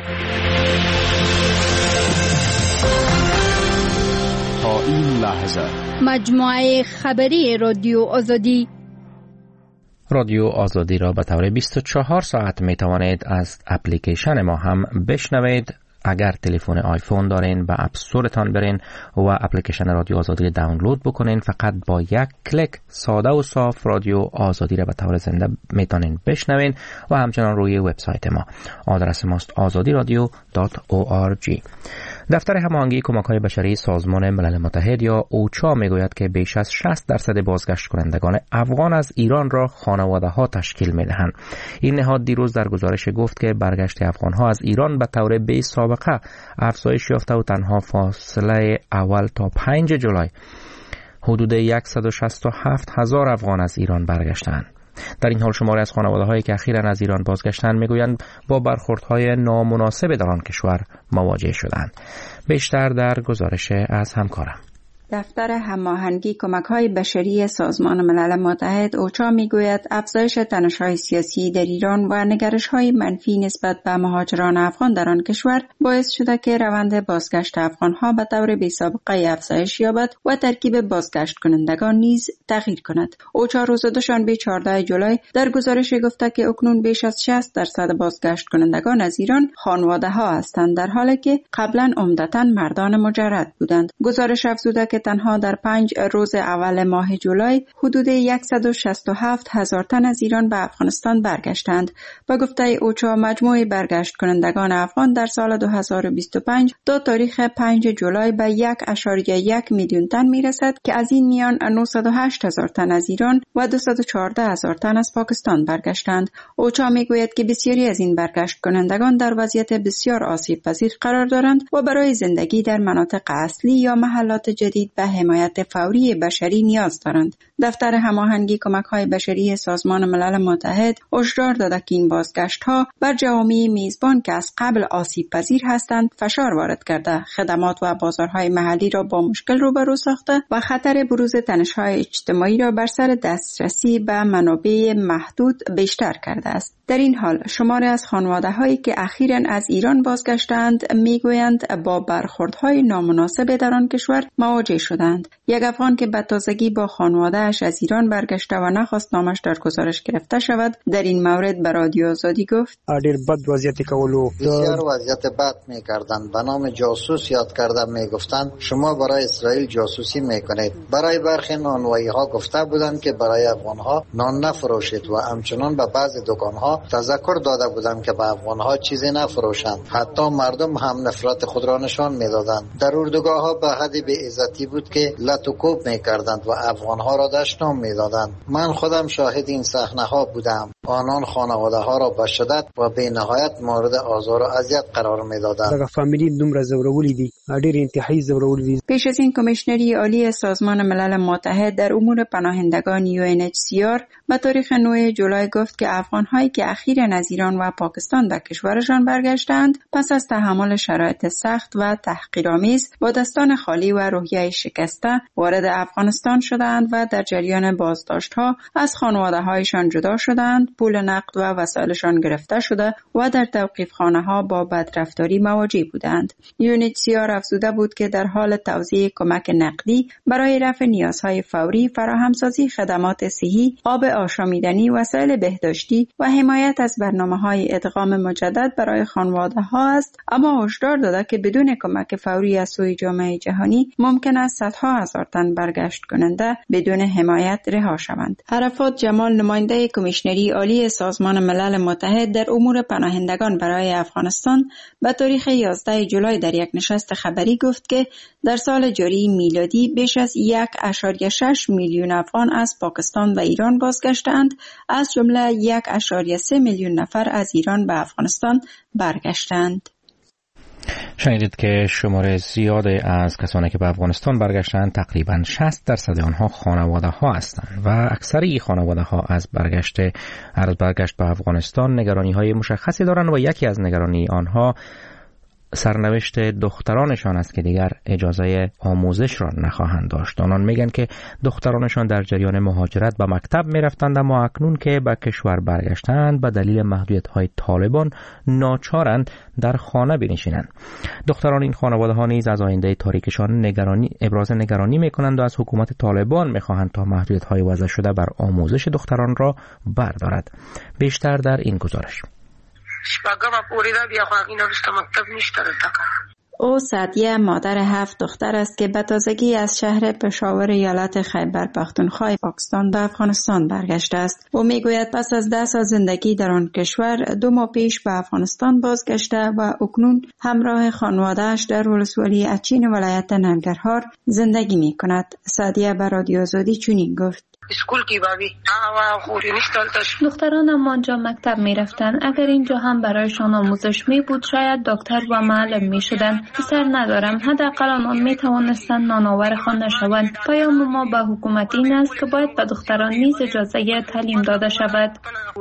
تا این لحظه مجموعه خبری رادیو آزادی رادیو آزادی را به طور بیست و چهار ساعت می توانید از اپلیکیشن ما هم بشنوید. اگر تلفن آیفون دارین به اپ استورتان برین و اپلیکیشن رادیو آزادی دانلود بکنین. فقط با یک کلیک ساده و صاف رادیو آزادی را به طور زنده میتونین بشنوین و همچنان روی وبسایت ما آدرس ماست آزادی رادیو دات او آر جی. دفتر هماهنگی کمک‌های بشری سازمان ملل متحد یا اوچا میگوید که بیش از شصت درصد بازگشت کنندگان افغان از ایران را خانواده‌ها تشکیل می‌دهند. این نهاد دیروز در گزارش گفت که برگشت افغان‌ها از ایران به طور بی سابقه افزایش یافته و تنها فاصله اول تا پنج جولای حدود صد و شصت و هفت هزار افغان از ایران برگشتند. در این حال شماری از خانواده‌هایی که اخیراً از ایران بازگشتند میگویند با برخوردهای نامناسب در آن کشور مواجه شدند. بیشتر در گزارش از همکارم. دفتر هماهنگی کمک‌های بشری سازمان ملل متحد اوچا میگوید افزایش تنش‌های سیاسی در ایران و نگرش‌های منفی نسبت به مهاجران افغان در آن کشور باعث شده که روند بازگشت افغان‌ها به طور بی‌سابقه افزایش یابد و ترکیب بازگشت کنندگان نیز تغییر کند. اوچا روز دوشنبه چهاردهم جولای در گزارش گفته که اکنون بیش از شصت درصد بازگشت کنندگان از ایران خانواده‌ها هستند، در حالی که قبلا عمدتاً مردان مجرد بودند. گزارش افزوده که تنها در پنج روز اول ماه جولای حدود صد و شصت و هفت هزار تن از ایران به افغانستان برگشتند. با گفته اوچا مجموع برگشت کنندگان افغان در سال دو هزار و بیست و پنج تا تاریخ پنج جولای به یک ممیز یک میلیون تن میرسد که از این میان نهصد و هشت هزار تن از ایران و دویست و چهارده هزار تن از پاکستان برگشتند. اوچا میگوید که بسیاری از این برگشت کنندگان در وضعیت بسیار آسیب پذیر قرار دارند و برای زندگی در مناطق اصلی یا محلات جدید به حمایت فوری بشری نیاز دارند. دفتر هماهنگی کمک‌های بشری سازمان ملل متحد هشدار داده که این بازگشت‌ها بر جوامع میزبان که از قبل آسیب پذیر هستند فشار وارد کرده، خدمات و بازارهای محلی را با مشکل روبرو ساخته و خطر بروز تنش‌های اجتماعی را بر سر دسترسی به منابع محدود بیشتر کرده است. در این حال شماری از خانواده‌هایی که اخیراً از ایران بازگشتند میگویند با برخوردهای نامناسب در آن کشور مواجه شدند. یک افغان که به تازگی با خانواده‌اش از ایران برگشته و نخواست نامش در گزارش گرفته شود، در این مورد به رادیو آزادی گفت: ډېر بد وضعیت کولو، بسیار وضعیت بد می‌کردند، به نام جاسوس یاد کرده میگفتند شما برای اسرائیل جاسوسی میکنید. برای برخی نانوایی‌ها گفته بودند که برای افغان‌ها نان نفروشید و همچنان به بعضی دکان‌ها تذکر داده بودند که به افغان‌ها چیزی نفروشند. حتی مردم هم نفرت خود را نشان میدادند. در اردوگاه‌ها به حد بی‌عزتی بود که لط و کوب میکردند و افغان‌ها را دشنام میدادند. من خودم شاهد این صحنه‌ها بودم. آنان خانواده‌ها را به شدت و بی‌نهایت مورد آزار و اذیت قرار میدادند. دغه فامیلی دومره زورولی دي، ډېر انتهایی زورولی دي. پیش از این کمیشنری عالی سازمان ملل متحد در امور پناهندگان یو ان اچ سی آر به تاریخ نهم جولای گفت که افغان‌هایی که اخیراً از ایران و پاکستان به کشورشان برگشتند پس از تحمل شرایط سخت و تحقیرآمیز با دستان خالی و روحیه شکسته وارد افغانستان شدند و در جریان بازداشت‌ها از خانواده‌هایشان جدا شدند، پول نقد و وسایلشان گرفته شده و در توقیفخانه‌ها با بدرفتاری مواجه بودند. یو ان اچ سی آر افزوده بود که در حال توزیع کمک نقدی برای رفع نیازهای فوری، فراهمسازی خدمات صحی، آب آشامیدنی، وسایل بهداشتی و حمایت از برنامه‌های ادغام مجدد برای خانواده‌ها است، اما هشدار داده که بدون کمک فوری از سوی جامعه جهانی ممکن است صدها هزار تن برگشت کننده بدون حمایت رها شوند. عرفات جمال، نماینده کمیشنری عالی سازمان ملل متحد در امور پناهندگان برای افغانستان، به تاریخ یازدهم جولای در یک نشست خبری گفت که در سال جاری میلادی بیش از یک ممیز شش میلیون افغان از پاکستان و ایران بازگشتند، از جمله یک ممیز سه میلیون نفر از ایران به افغانستان برگشتند. شنیدید که شماره زیادی از کسانی که به افغانستان برگشتند تقریباً شصت درصد آنها خانواده ها هستند و اکثری خانواده ها از برگشت از برگشت به افغانستان نگرانی های مشخصی دارند و یکی از نگرانی آنها سرنوشت دخترانشان است که دیگر اجازه آموزش را نخواهند داشت. آنان میگن که دخترانشان در جریان مهاجرت به مکتب میرفتند، اما اکنون که به کشور برگشتند به دلیل محدودیت‌های طالبان ناچارند در خانه بنشینند. دختران این خانواده ها نیز از آینده تاریکشان نگرانی ابراز نگرانی میکنند و از حکومت طالبان میخواهند تا محدودیت‌های وضع شده بر آموزش دختران را بردارد. بیشتر در این گزارش. شپږمه پورې ده، بیا خو هغې نه وروسته مکتب نشته دلته که. او سعدیه مادر هفت دختر است که به تازگی از شهر پشاور ایالت خیبر پختونخوا پاکستان به افغانستان برگشته است. او میگوید پس از ده سال زندگی در آن کشور دو ماه پیش به افغانستان بازگشته و اکنون همراه خانواده‌اش در ولسوالی اچین ولایت ننگرهار زندگی می کند. سعدیه به رادیو آزادی چنین گفت: اسکول کی بابی آوا خوری نشتالتش. دختران اما آنجا مکتب می رفتن. اگر اینجا هم برایشان آموزش می بود شاید دکتر و معلم می شدن. پسر ندارم. حداقل آنان می توانستند نانآور خانه شوند. پیام ما به حکومت این است که باید به دختران نیز اجازه تعلیم داده شود.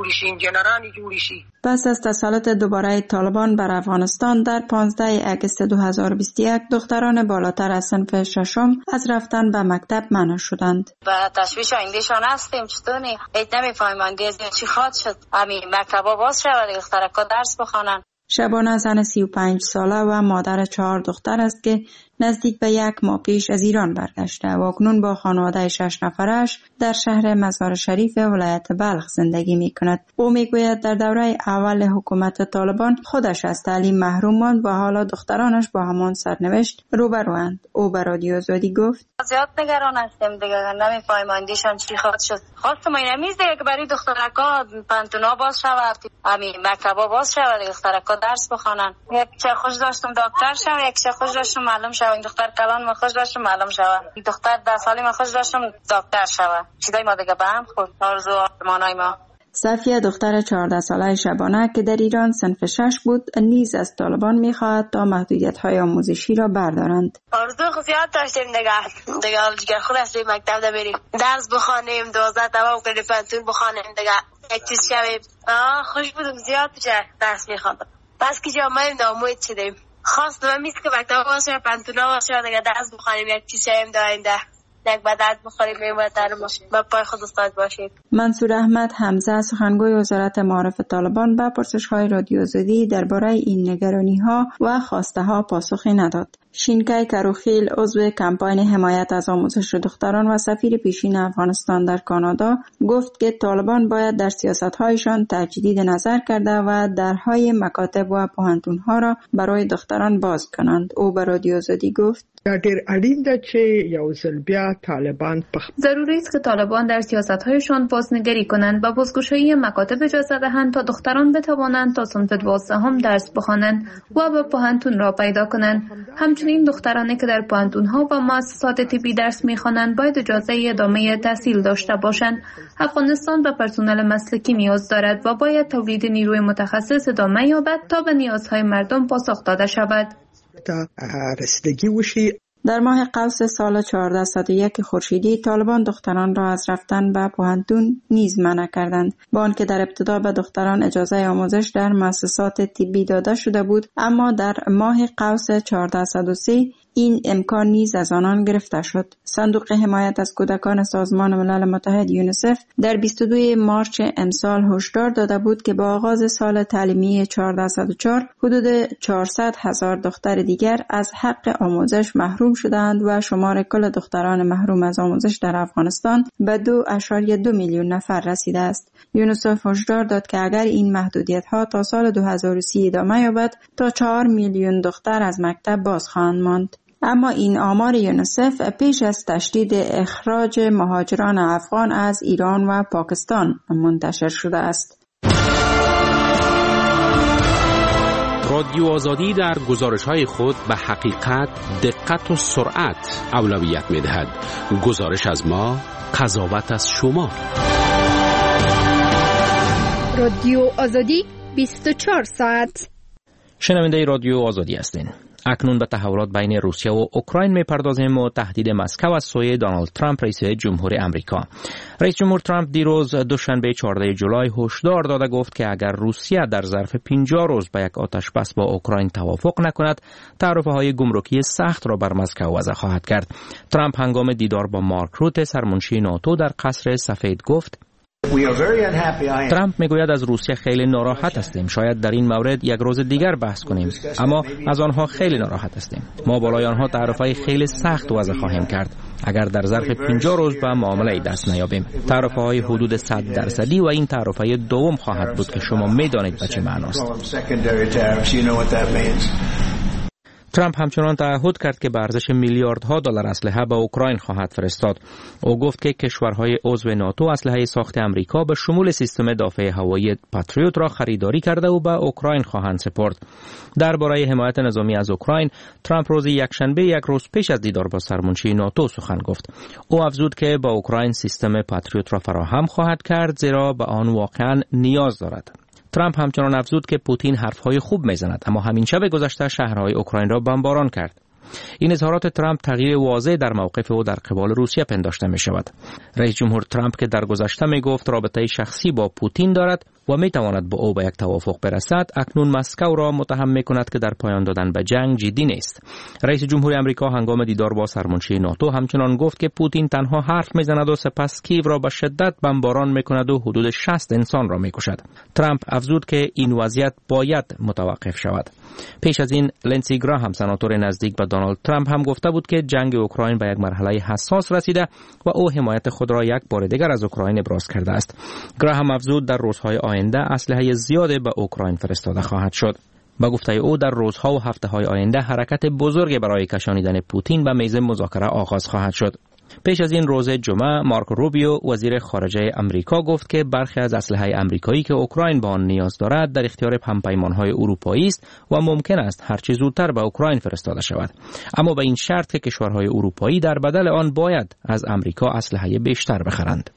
پس از تسلط دوباره طالبان بر افغانستان در پانزده آگوست دو هزار و بیست و یک دختران بالاتر از صنف ششم از رفتن به مکتب منع شدند. با تشویش آیندهشان هستیم. چطوری؟ هیچ نمیفهمند چی خواهد شد. همین مکتبا باز شود دخترکا درس بخوانند. شبانه زن سی و پنج ساله و مادر چهار دختر است که نزدیک به یک ماه پیش از ایران برگشته و اکنون با خانواده شش نفرش در شهر مزار شریف ولایت بلخ زندگی می کند. او می گوید در دوره اول حکومت طالبان خودش از تعلیم محروم ماند و حالا دخترانش با همان سرنوشت روبروند. او به رادیو آزادی گفت: زیاد نگران هستم دیگه، نمیفهمندیشان چی خواهد شد. خواستم این میزه که برای دخترکا پانتونا باز شود، همین مکتبا باز شود، دخترکا درس بخوانن. یک چه خوش داشتم دکتر شوم، یک چه خوش داشتم معلم شوم. این دختر کلان ما خوش داشتم معلم شوم. این دختر ده سالی ما خوش داشتم دکتر شوم. چیزای ما دیگه به هم خورد. آرزو آرمانای ما. صفیه دختر چهارده ساله شبانه که در ایران صنف شش بود نیز از طالبان می‌خواهد تا محدودیت‌های آموزشی را بردارند. آرزو خصوصیات داشتیم دیگه دیگه دیگه خود هستیم مکتب ده بریم درس بخوانیم دوازده تمام کنیم پنتون بخوانیم دیگه یک چیز شویم. آه خوش بودم زیاد بچه درس می‌خواندم. بس که جامعه ناموید شدیم. خواست من میست که مکتب باشه پنتونا باشه دیگه درس بخوانیم یک چیز شویم داینده. یک بدت بخوریم میموندر با پای خود استاد باشید. منصور احمد حمزه سخنگوی وزارت معارف طالبان به پرسش‌های رادیو آزادی درباره این نگرانی‌ها و خواسته‌ها پاسخی نداد. شینکای کروخیل عضو کمپاین حمایت از آموزش دختران و سفیر پیشین افغانستان در کانادا گفت که طالبان باید در سیاست‌هایشان تجدید نظر کرده و درهای مکاتب و پوهنتون‌ها را برای دختران باز کنند. او به رادیو آزادی گفت: دا ډېر اړین ده چې یو ځل بیا طالبان په ضروری است که طالبان در سیاست‌هایشان بازنگری کنند و بازگشایی مکاتب اجازه دهند تا دختران بتوانند تا صنف دوازدهم درس بخوانند و به پوهنتون را پیدا کنند. همچنین دخترانی که در پوهنتون‌ها و مؤسسات طبی درس می‌خوانند باید اجازه ادامه تحصیل داشته باشند. افغانستان به پرسنل مسلکی نیاز دارد و باید تولید نیروی متخصص ادامه یابد تا به نیازهای مردم پاسخ داده شود. در ماه قوس سال چهاردهصد و یک خورشیدی طالبان دختران را از رفتن به پوهنتون نیز منع کردند. با آنکه در ابتدا به دختران اجازه آموزش در مؤسسات طبی داده شده بود، اما در ماه قوس چهاردهصد و سه این امکان نیز از آنان گرفته شد. صندوق حمایت از کودکان سازمان ملل متحد یونیسف در بیست و دو مارچ امسال هشدار داده بود که با آغاز سال تعلیمی چهاردهصد و چهار حدود چهارصد هزار دختر دیگر از حق آموزش محروم شدند و شمار کل دختران محروم از آموزش در افغانستان به دو اشاریه دو میلیون نفر رسیده است. یونیسف هشدار داد که اگر این محدودیت‌ها تا سال دو هزار و سی ادامه یابد تا چهار میلیون دختر از مکتب باز خواهند ماند. اما این آمار یونیسف پیش از تشدید اخراج مهاجران افغان از ایران و پاکستان منتشر شده است. رادیو آزادی در گزارش‌های خود به حقیقت، دقت و سرعت اولویت می‌دهد. گزارش از ما، قضاوت از شما. رادیو آزادی بیست و چهار ساعت. شنونده رادیو آزادی هستین. اکنون به تحولات بین روسیه و اوکراین می‌پردازیم و تهدید مسکو از سوی دونالد ترامپ رئیس جمهور آمریکا. رئیس جمهور ترامپ دیروز دوشنبه چهاردهم جولای هشدار داده گفت که اگر روسیه در ظرف پنجاه روز به یک آتش بس با اوکراین توافق نکند، تعرفه‌های گمرکی سخت را بر مسکو وضع خواهد کرد. ترامپ هنگام دیدار با مارک روته سرمنشی ناتو در قصر سفید گفت: ترامپ میگوید از روسیه خیلی ناراحت هستیم. شاید در این مورد یک روز دیگر بحث کنیم، اما از آنها خیلی ناراحت هستیم. ما بالای آنها تعرفه‌های خیلی سخت وضع خواهیم کرد اگر در ظرف پنجاه روز به معامله دست نیابیم. تعرفه‌های حدود صد درصدی و این تعرفه دوم خواهد بود که شما میدانید به چه معناست. ترامپ همچنان تعهد کرد که به ارزش میلیاردها دلار اسلحه به اوکراین خواهد فرستاد. او گفت که کشورهای عضو ناتو اسلحه ساخت امریکا به شمول سیستم دفاع هوایی پاتریوت را خریداری کرده و به اوکراین خواهند سپرد. درباره حمایت نظامی از اوکراین، ترامپ روز یکشنبه یک روز پیش از دیدار با سرمنشی ناتو سخن گفت. او افزود که با اوکراین سیستم پاتریوت را فراهم خواهد کرد زیرا به آن واقعا نیاز دارد. ترامپ همچنان افزود که پوتین حرفهای خوب میزند اما همین شب گذشته شهرهای اوکراین را بمباران کرد. این اظهارات ترامپ تغییر واضح در موقف او در قبال روسیه پنداشته می شود. رئیس جمهور ترامپ که در گذشته می گفت رابطه شخصی با پوتین دارد و می تواند با او به یک توافق برسد، اکنون مسکو را متهم می کند که در پایان دادن به جنگ جدی نیست. رئیس جمهور آمریکا هنگام دیدار با سرمنشی ناتو همچنان گفت که پوتین تنها حرف می زند و سپس کیو را به شدت بمباران می کند و حدود شصت انسان را می کشد. ترامپ افزود که این وضعیت باید متوقف شود. پیش از این لنسی گراهام سناتور نزدیک به دونالد ترامپ هم گفته بود که جنگ اوکراین به یک مرحله حساس رسیده و او حمایت خود را یک بار دیگر از اوکراین ابراز کرده است. گراهام افزود در روزهای آینده اسلحه زیاده به اوکراین فرستاده خواهد شد. با گفته او در روزها و هفته‌های آینده حرکت بزرگی برای کشانیدن پوتین به میز مذاکره آغاز خواهد شد. پیش از این روز جمعه مارک روبیو وزیر خارجه امریکا گفت که برخی از اسلحه امریکایی که اوکراین به آن نیاز دارد در اختیار همپیمان‌های اروپایی است و ممکن است هر چه زودتر به اوکراین فرستاده شود، اما به این شرط که کشورهای اروپایی در بدل آن باید از امریکا اسلحه بیشتر بخرند.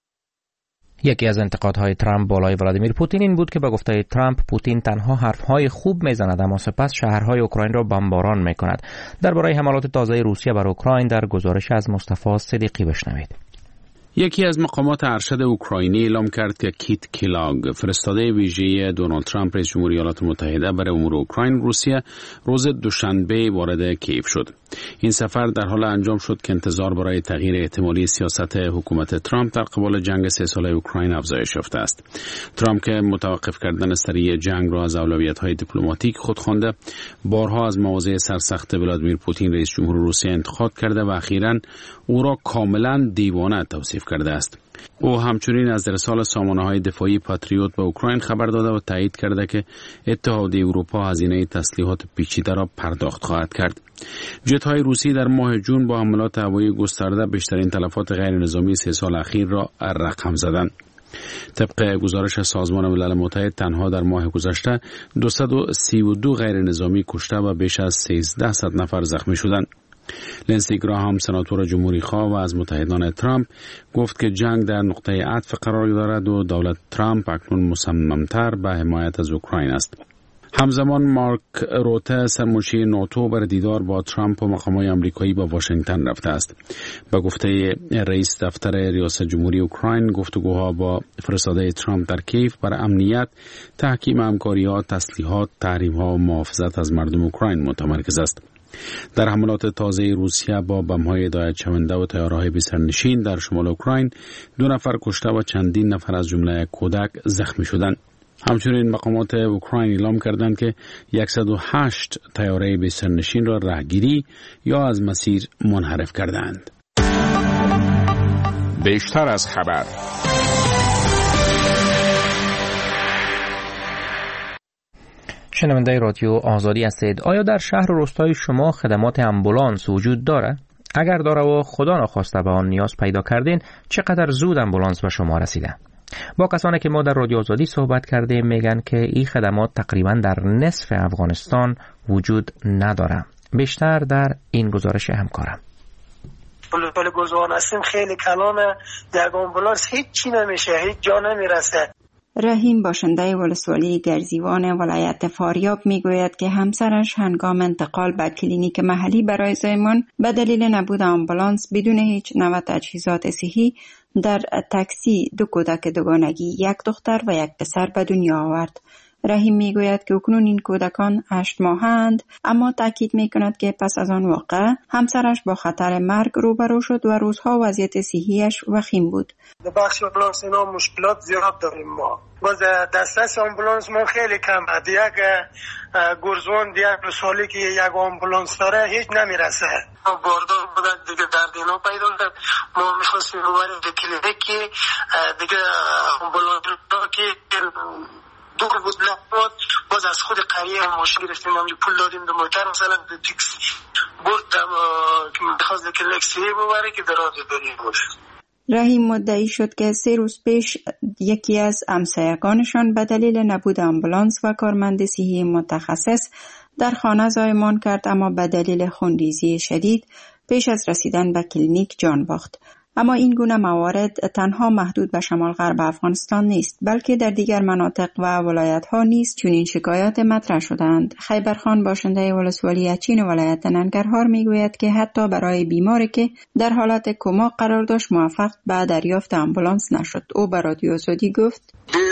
یکی از انتقادهای ترامپ بالای ولادیمیر پوتین این بود که به گفته ترامپ پوتین تنها حرفهای خوب میزند اما سپس شهرهای اوکراین را بمباران میکند. درباره حملات تازه روسیه بر اوکراین در گزارش از مصطفی صدیقی بشنوید. یکی از مقامات ارشد اوکراینی اعلام کرد که کیت کلاگ فرستاده ویژه دونالد ترامپ رئیس جمهوری ایالات متحده برای امور اوکراین روسیه روز دوشنبه وارد کیف شد. این سفر در حال انجام شد که انتظار برای تغییر احتمالی سیاست حکومت ترامپ در قبال جنگ سه ساله اوکراین افزایش یافته است. ترامپ که متوقف کردن سریع جنگ را از اولویت‌های دیپلماتیک خود خوانده، بارها از مواضع سرسخت ولادیمیر پوتین رئیس جمهور روسیه انتقاد کرده و اخیراً او را کاملاً دیوانه توصیف کرده است. او همچنین از ارسال سامانه‌های دفاعی پاتریوت به اوکراین خبر داده و تایید کرده که اتحادیه اروپا هزینه تسلیحات پیچیده را پرداخت خواهد کرد. جت‌های روسی در ماه جون با حملات هوایی گسترده بیشترین تلفات غیر نظامی سه سال اخیر را رقم زدند. طبق گزارش سازمان ملل متحد تنها در ماه گذشته دویست و سی و دو غیر نظامی کشته و بیش از سیزده نفر زخمی شدند. لنسی گراهام سناتور جمهوری خواه و از متحدان ترامپ گفت که جنگ در نقطه عطف قرار دارد و دولت ترامپ اکنون مصممتر به حمایت از اوکراین است. همزمان مارک روته سرمنشی ناتو بر دیدار با ترامپ و مقامات آمریکایی به واشنگتن رفته است. به گفته رئیس دفتر ریاست جمهوری اوکراین گفتگوها با فرستاده ترامپ در کیف بر امنیت، تحکیم همکاری‌ها، تسلیحات، تحریم‌ها و محافظت از مردم اوکراین متمرکز است. در حملات تازه روسیه با بم‌های هدایت شونده و طیاره‌های بی‌سرنشین در شمال اوکراین دو نفر کشته و چندین نفر از جمله کودک زخمی شدند. همچنین مقامات اوکراین اعلام کردند که صد و هشت طیاره بی‌سرنشین را راهگیری یا از مسیر منحرف کردند. بیشتر از خبر. شنونده رادیو آزادی هستید. آیا در شهر و روستای شما خدمات امبولانس وجود داره؟ اگر داره و خدا نخواسته به آن نیاز پیدا کردین، چقدر زود امبولانس به شما رسیده؟ با کسانی که ما در رادیو آزادی صحبت کردیم میگن که این خدمات تقریبا در نصف افغانستان وجود نداره. بیشتر در این گزارش همکارم. پل گزوان هستیم خیلی کلانه، یک آمبولانس هیچ چی نمیشه، هیچ جا نمیرسه. رحیم باشنده ولسوالی گرزیوان ولایت فاریاب میگوید که همسرش هنگام انتقال به کلینیک محلی برای زایمان به دلیل نبود آمبولانس بدون هیچ نوع تجهیزات صحی در تاکسی دو کودک دوگانگی، یک دختر و یک پسر به دنیا آورد. رحیم میگوید که اکنون این کودکان هشت ماهند، اما تاکید میکند که پس از آن واقعه همسرش با خطر مرگ روبرو شد و روزها وضعیت صحیش وخیم بود. در بخش آمبولانس اینا مشکلات زیاد داریم ما. باز دسترس آمبولانس ما خیلی کم است. یک گرزوان یک سالی که یک آمبولانس داره هیچ نمیرسه. باردار بودن دیگه درد اینا پیدا شد. ما میخواستیم ببریم به کلینیک دیگه آمبولانس که دور بود نبود. باز از خود قریه هم مشکل گرفتیم، همجا پول دادیم به موتر مثلا به تکسی بردم که میخواست که لکسی ببره که درازه بریم باشد. رحیم مدعی شد که سه روز پیش یکی از همسایگانشان به دلیل نبود آمبولانس و کارمند صحی متخصص در خانه زایمان کرد، اما به دلیل خونریزی شدید پیش از رسیدن به کلینیک جان باخت. اما این گونه موارد تنها محدود به شمال غرب افغانستان نیست، بلکه در دیگر مناطق و ولایت‌ها نیز چنین شکایات مطرح شدند. خیبرخان باشنده ولسوالی اچین ولایت ننگرهار میگوید که حتی برای بیماری که در حالت کما قرار داشت موفق به دریافت آمبولانس نشد. او به رادیو سعودی گفت: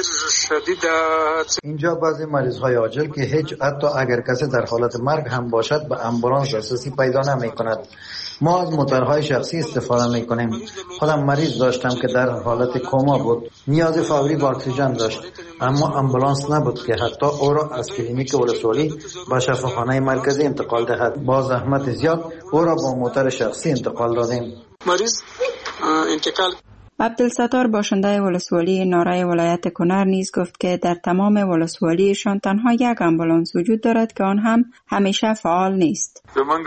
اینجا بعضی مریض‌های عاجل که هیچ حتی اگر کسی در حالت مرگ هم باشد به آمبولانس دسترسی پیدا نمی‌کند. ما از موترهای شخصی استفاده می‌کنیم. خودم مریض داشتم که در حالت کما بود، نیاز فوری به اکسیژن داشت، اما آمبولانس نبود که حتی او را از کلینیک ولسوالی به شفاخانه مرکزی انتقال دهد. با زحمت زیاد او را با موتر شخصی انتقال دادیم. مریض انتقال عبدالستار باشنده ولسوالی ناره ولایت کنر نیز گفت که در تمام ولسوالیشان تنها یک آمبولانس وجود دارد که آن هم همیشه فعال نیست.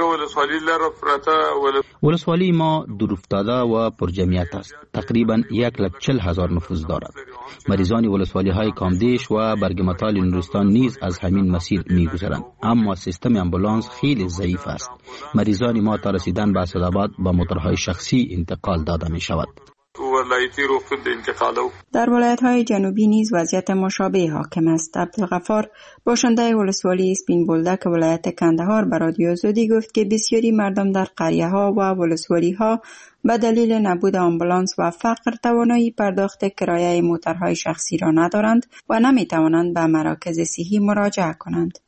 ولسوالی ما دورافتاده و پرجمعیت است. تقریبا یک لک چل هزار نفوذ دارد. مریضان ولسوالی های کامدیش و برگمتال نورستان نیز از همین مسیر می‌گذرند، اما سیستم آمبولانس خیلی ضعیف است. مریضان ما تا رسیدن به اسدآباد با موترهای شخصی انتقال داده می شود. در ولایت‌های جنوبی نیز وضعیت مشابه حاکم است. عبدالغفار باشنده ولسوالی اسپین بولدک ولایت کندهار به رادیو زودی گفت که بسیاری مردم در قریه‌ها و ولسوالی‌ها به دلیل نبود آمبولانس و فقر توانایی پرداخت کرایه موترهای شخصی را ندارند و نمی‌توانند به مراکز صحی مراجعه کنند.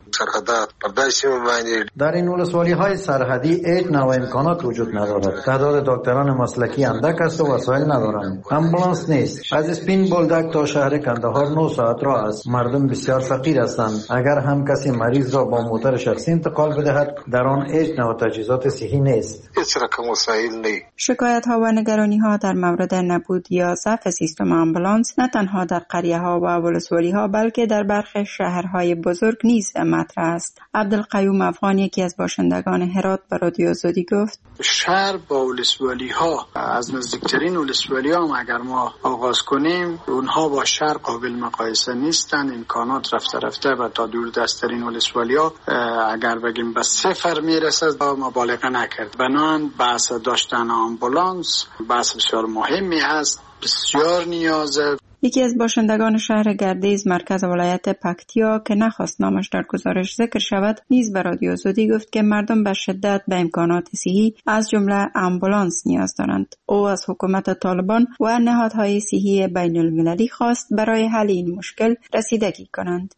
در این ولسوالی‌های سرحدی هیچ نوع امکانات وجود ندارد. تعداد دکتران مسلکی اندک است و وسایل ندارند. آمبولانس نیست. از اسپین بولدک تا شهر کندهار نه ساعت راه است. مردم بسیار فقیر هستند. اگر هم کسی مریض را با موتر شخصی انتقال بدهد، در آن هیچ نوع تجهیزات صحی نیست. هیچ رقم وسایل نیست. شکایت‌ها و نگرانی‌ها در مورد نبود یا ضعف سیستم آمبولانس نه تنها در قریه‌ها و ولسوالی‌ها بلکه در برخی شهرهای بزرگ نیز مطرح است. عبدالقیوم افغان یکی از باشندگان هرات به رادیو زودی گفت: شهر با ولسوالی‌ها از نزدیکترین ولسوالی‌ها هم اگر ما آغاز کنیم، اونها با شهر قابل مقایسه نیستند. امکانات رفته رفته و تا دور دستترین ولسوالی‌ها اگر بگیم به صفر میرسه، مبالغه نکرد. بنان بحث داشتن آمبولانس بحث بسیار مهمی هست، بسیار نیازه. یکی از باشندگان شهر گردیز مرکز ولایت پکتیا که نخواست نامش در گزارش ذکر شود نیز به رادیو زودی گفت که مردم به شدت به امکانات صحی از جمله آمبولانس نیاز دارند. او از حکومت طالبان و نهادهای صحی بین المللی خواست برای حل این مشکل رسیدگی کنند.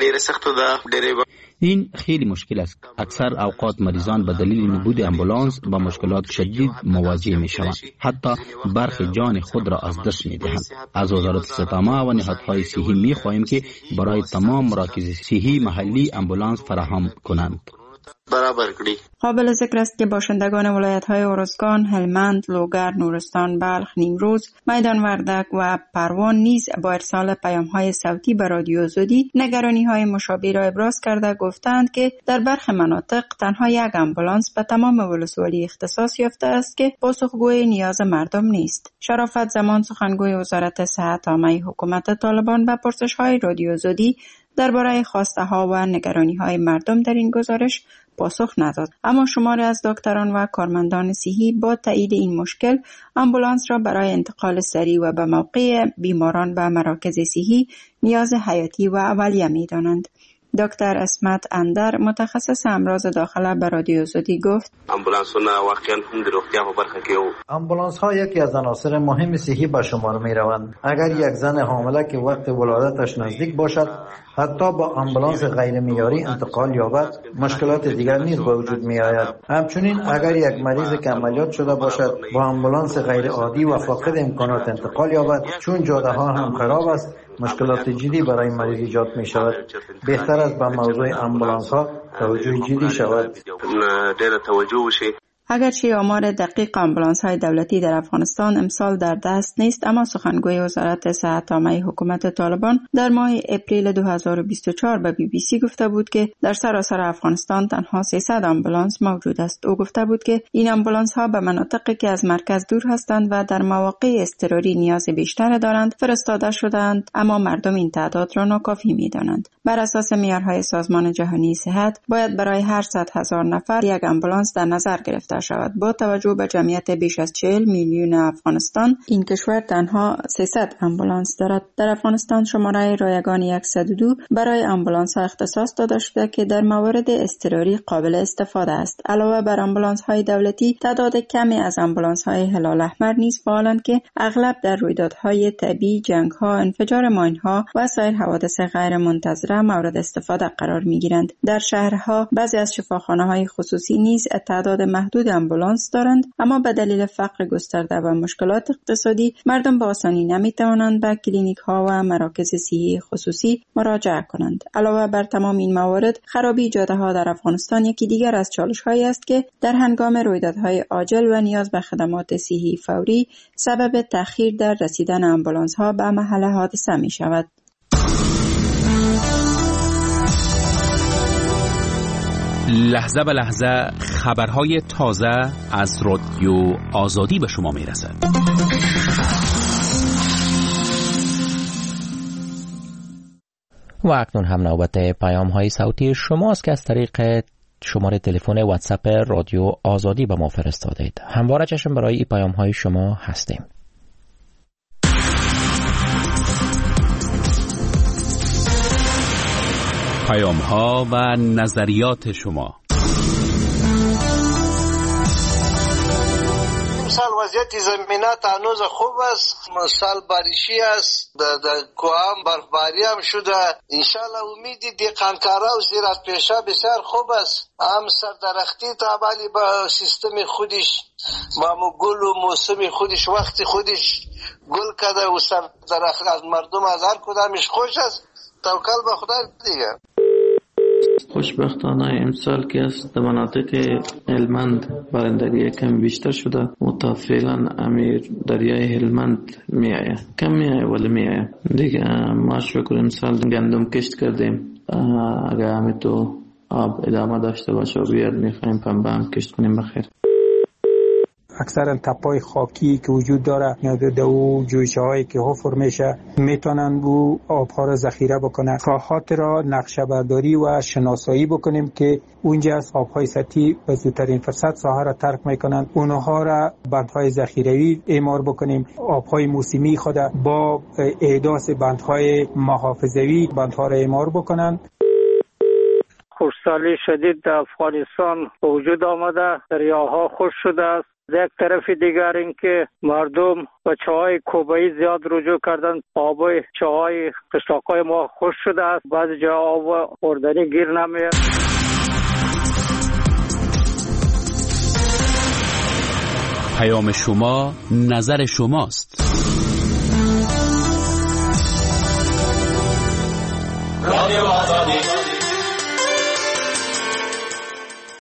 این خیلی مشکل است. اکثر اوقات مریضان به دلیل نبود آمبولانس با مشکلات شدید مواجه می شوند. حتی برخی جان خود را از دست می دهند. از وزارت استدامه و نهادهای صحی می خواهیم که برای تمام مراکز صحی محلی آمبولانس فراهم کنند. برابر کړي. قابل ذکر است که باشندگان ولایت‌های ارزگان، هلمند، لوگر، نورستان، بلخ، نیمروز، میدان وردک و پروان نیز با ارسال پیام‌های صوتی به رادیو زودی نگرانی‌های مشابه را ابراز کرده گفتند که در برخی مناطق تنها یک آمبولانس به تمام ولسوالی اختصاص یافته است که پاسخگوی نیاز مردم نیست. شرافت زمان سخنگوی وزارت صحت عامه حکومت طالبان به پرسش‌های رادیو زودی درباره خواسته‌ها و نگرانی‌های مردم در این گزارش پاسخ نداد. اما شماری از دکتران و کارمندان صحی با تایید این مشکل آمبولانس را برای انتقال سریع و به موقع بیماران به مراکز صحی نیاز حیاتی و اولیه می‌دانند. دکتر اسمت اندر متخصص امراض داخله به رادیو زودی گفت: امبولانسونه واقعا هم د روغتیا په برخه کې یو امبولانس ها یکی از عناصر مهم صحی به شمار می روند. اگر یک زن حامله که وقت ولادتش نزدیک باشد حتی با آمبولانس غیر معیاری انتقال یابد، مشکلات دیگر نیز به وجود می آید. همچنین اگر یک مریض که عملیات شده باشد با آمبولانس غیر عادی و فاقد امکانات انتقال یابد، چون جاده ها هم خراب است، مشکلات جدی برای مریض ایجاد می شود. بهتر است به موضوع آمبولانس ها توجه جدی شود. ډېر توجه وشي. اگرچه آمار دقیق آمبولانس های دولتی در افغانستان امسال در دست نیست، اما سخنگوی وزارت صحت عامه حکومت طالبان در ماه اپریل دو هزار و بیست و چهار به بی بی سی گفته بود که در سراسر افغانستان تنها سیصد آمبولانس موجود است. او گفته بود که این آمبولانس ها به مناطقی که از مرکز دور هستند و در مواقع اضطراری نیاز بیشتر دارند فرستاده شدند، اما مردم این تعداد را ناکافی می‌دانند. بر اساس معیارهای سازمان جهانی صحت باید برای هر صد هزار نفر یک آمبولانس در نظر گرفته شود. با توجه به جمعیت بیش از چهل میلیون افغانستان، این کشور تنها سیصد آمبولانس دارد. در افغانستان شماره رایگان صد و دو برای آمبولانس ها اختصاص داده شده که در موارد اضطراری قابل استفاده است. علاوه بر آمبولانس های دولتی، تعداد کمی از آمبولانس های هلال احمر نیز فعالند که اغلب در رویدادهای طبیعی، جنگ ها، انفجار ماین ها و سایر حوادث غیر منتظره مورد استفاده قرار می گیرند. در شهرها بعضی از شفاخانه های خصوصی نیز تعداد محدود آمبولانس دارند، اما به دلیل فقر گسترده و مشکلات اقتصادی مردم به آسانی نمی توانند به کلینیک ها و مراکز صحی خصوصی مراجعه کنند. علاوه بر تمام این موارد، خرابی جاده ها در افغانستان یکی دیگر از چالش هایی است که در هنگام رویدادهای عاجل و نیاز به خدمات صحی فوری سبب تأخیر در رسیدن آمبولانس ها به محل حادثه می شود. لحظه به لحظه خبرهای تازه از رادیو آزادی به شما می رسد. و اکنون هم نوبت پیام های صوتی شماست که از طریق شماره تلفن واتساپ رادیو آزادی به ما فرستادید. همواره چشم برای این پیام های شما هستیم. پیام ها و نظریات شما. امسال وضعیت زمینات هنوز خوب است، امسال باریشی است، در کوام برفباری هم شده. انشالله امیدی دیقانکارا و زیرات پیشه بسیار خوب است. هم سردرختی تابالی با سیستم خودش، با گل و موسم خودش، وقت خودش گل کده و سردرخت از مردم از هر کدامش خوش است. توکل به خدا دیگه. خوشبختانه امسال که است در مناطق هلمند بارندگی کم بیشتر شده و فعلا امیر دریای هلمند می آید، کم می آید ولی می آید دیگه. ما شکر امسال گندم کشت کردیم، اگر همین تو آب ادامه داشته باشه و بیاد می خواهیم پنبه هم کشت کنیم بخیر. اکثرا تپای خاکی که وجود داره یا دو جویچه هایی که حفر میشه میتونن بو آبها را ذخیره بکنن. راهات را نقشه برداری و شناسایی بکنیم که اونجا از آبهای سطحی به زودترین فرصت ساحه را ترک میکنن، اونها را بندهای ذخیروی اعمار بکنیم. آبهای موسمی خود با احداث بندهای محافظوی بندها را اعمار بکنن. خشکسالی شدید در افغانستان وجود آمده، دریاها خشک شده است. یک طرف دیگر این که مردم به چاهای کوبایی زیاد رجوع کردن، آب چاهای قشلاقای ما خشک شده است، بعضی جا آب خوردنی گیر نمیاد. پیام شما نظر شماست. رادیو آزادی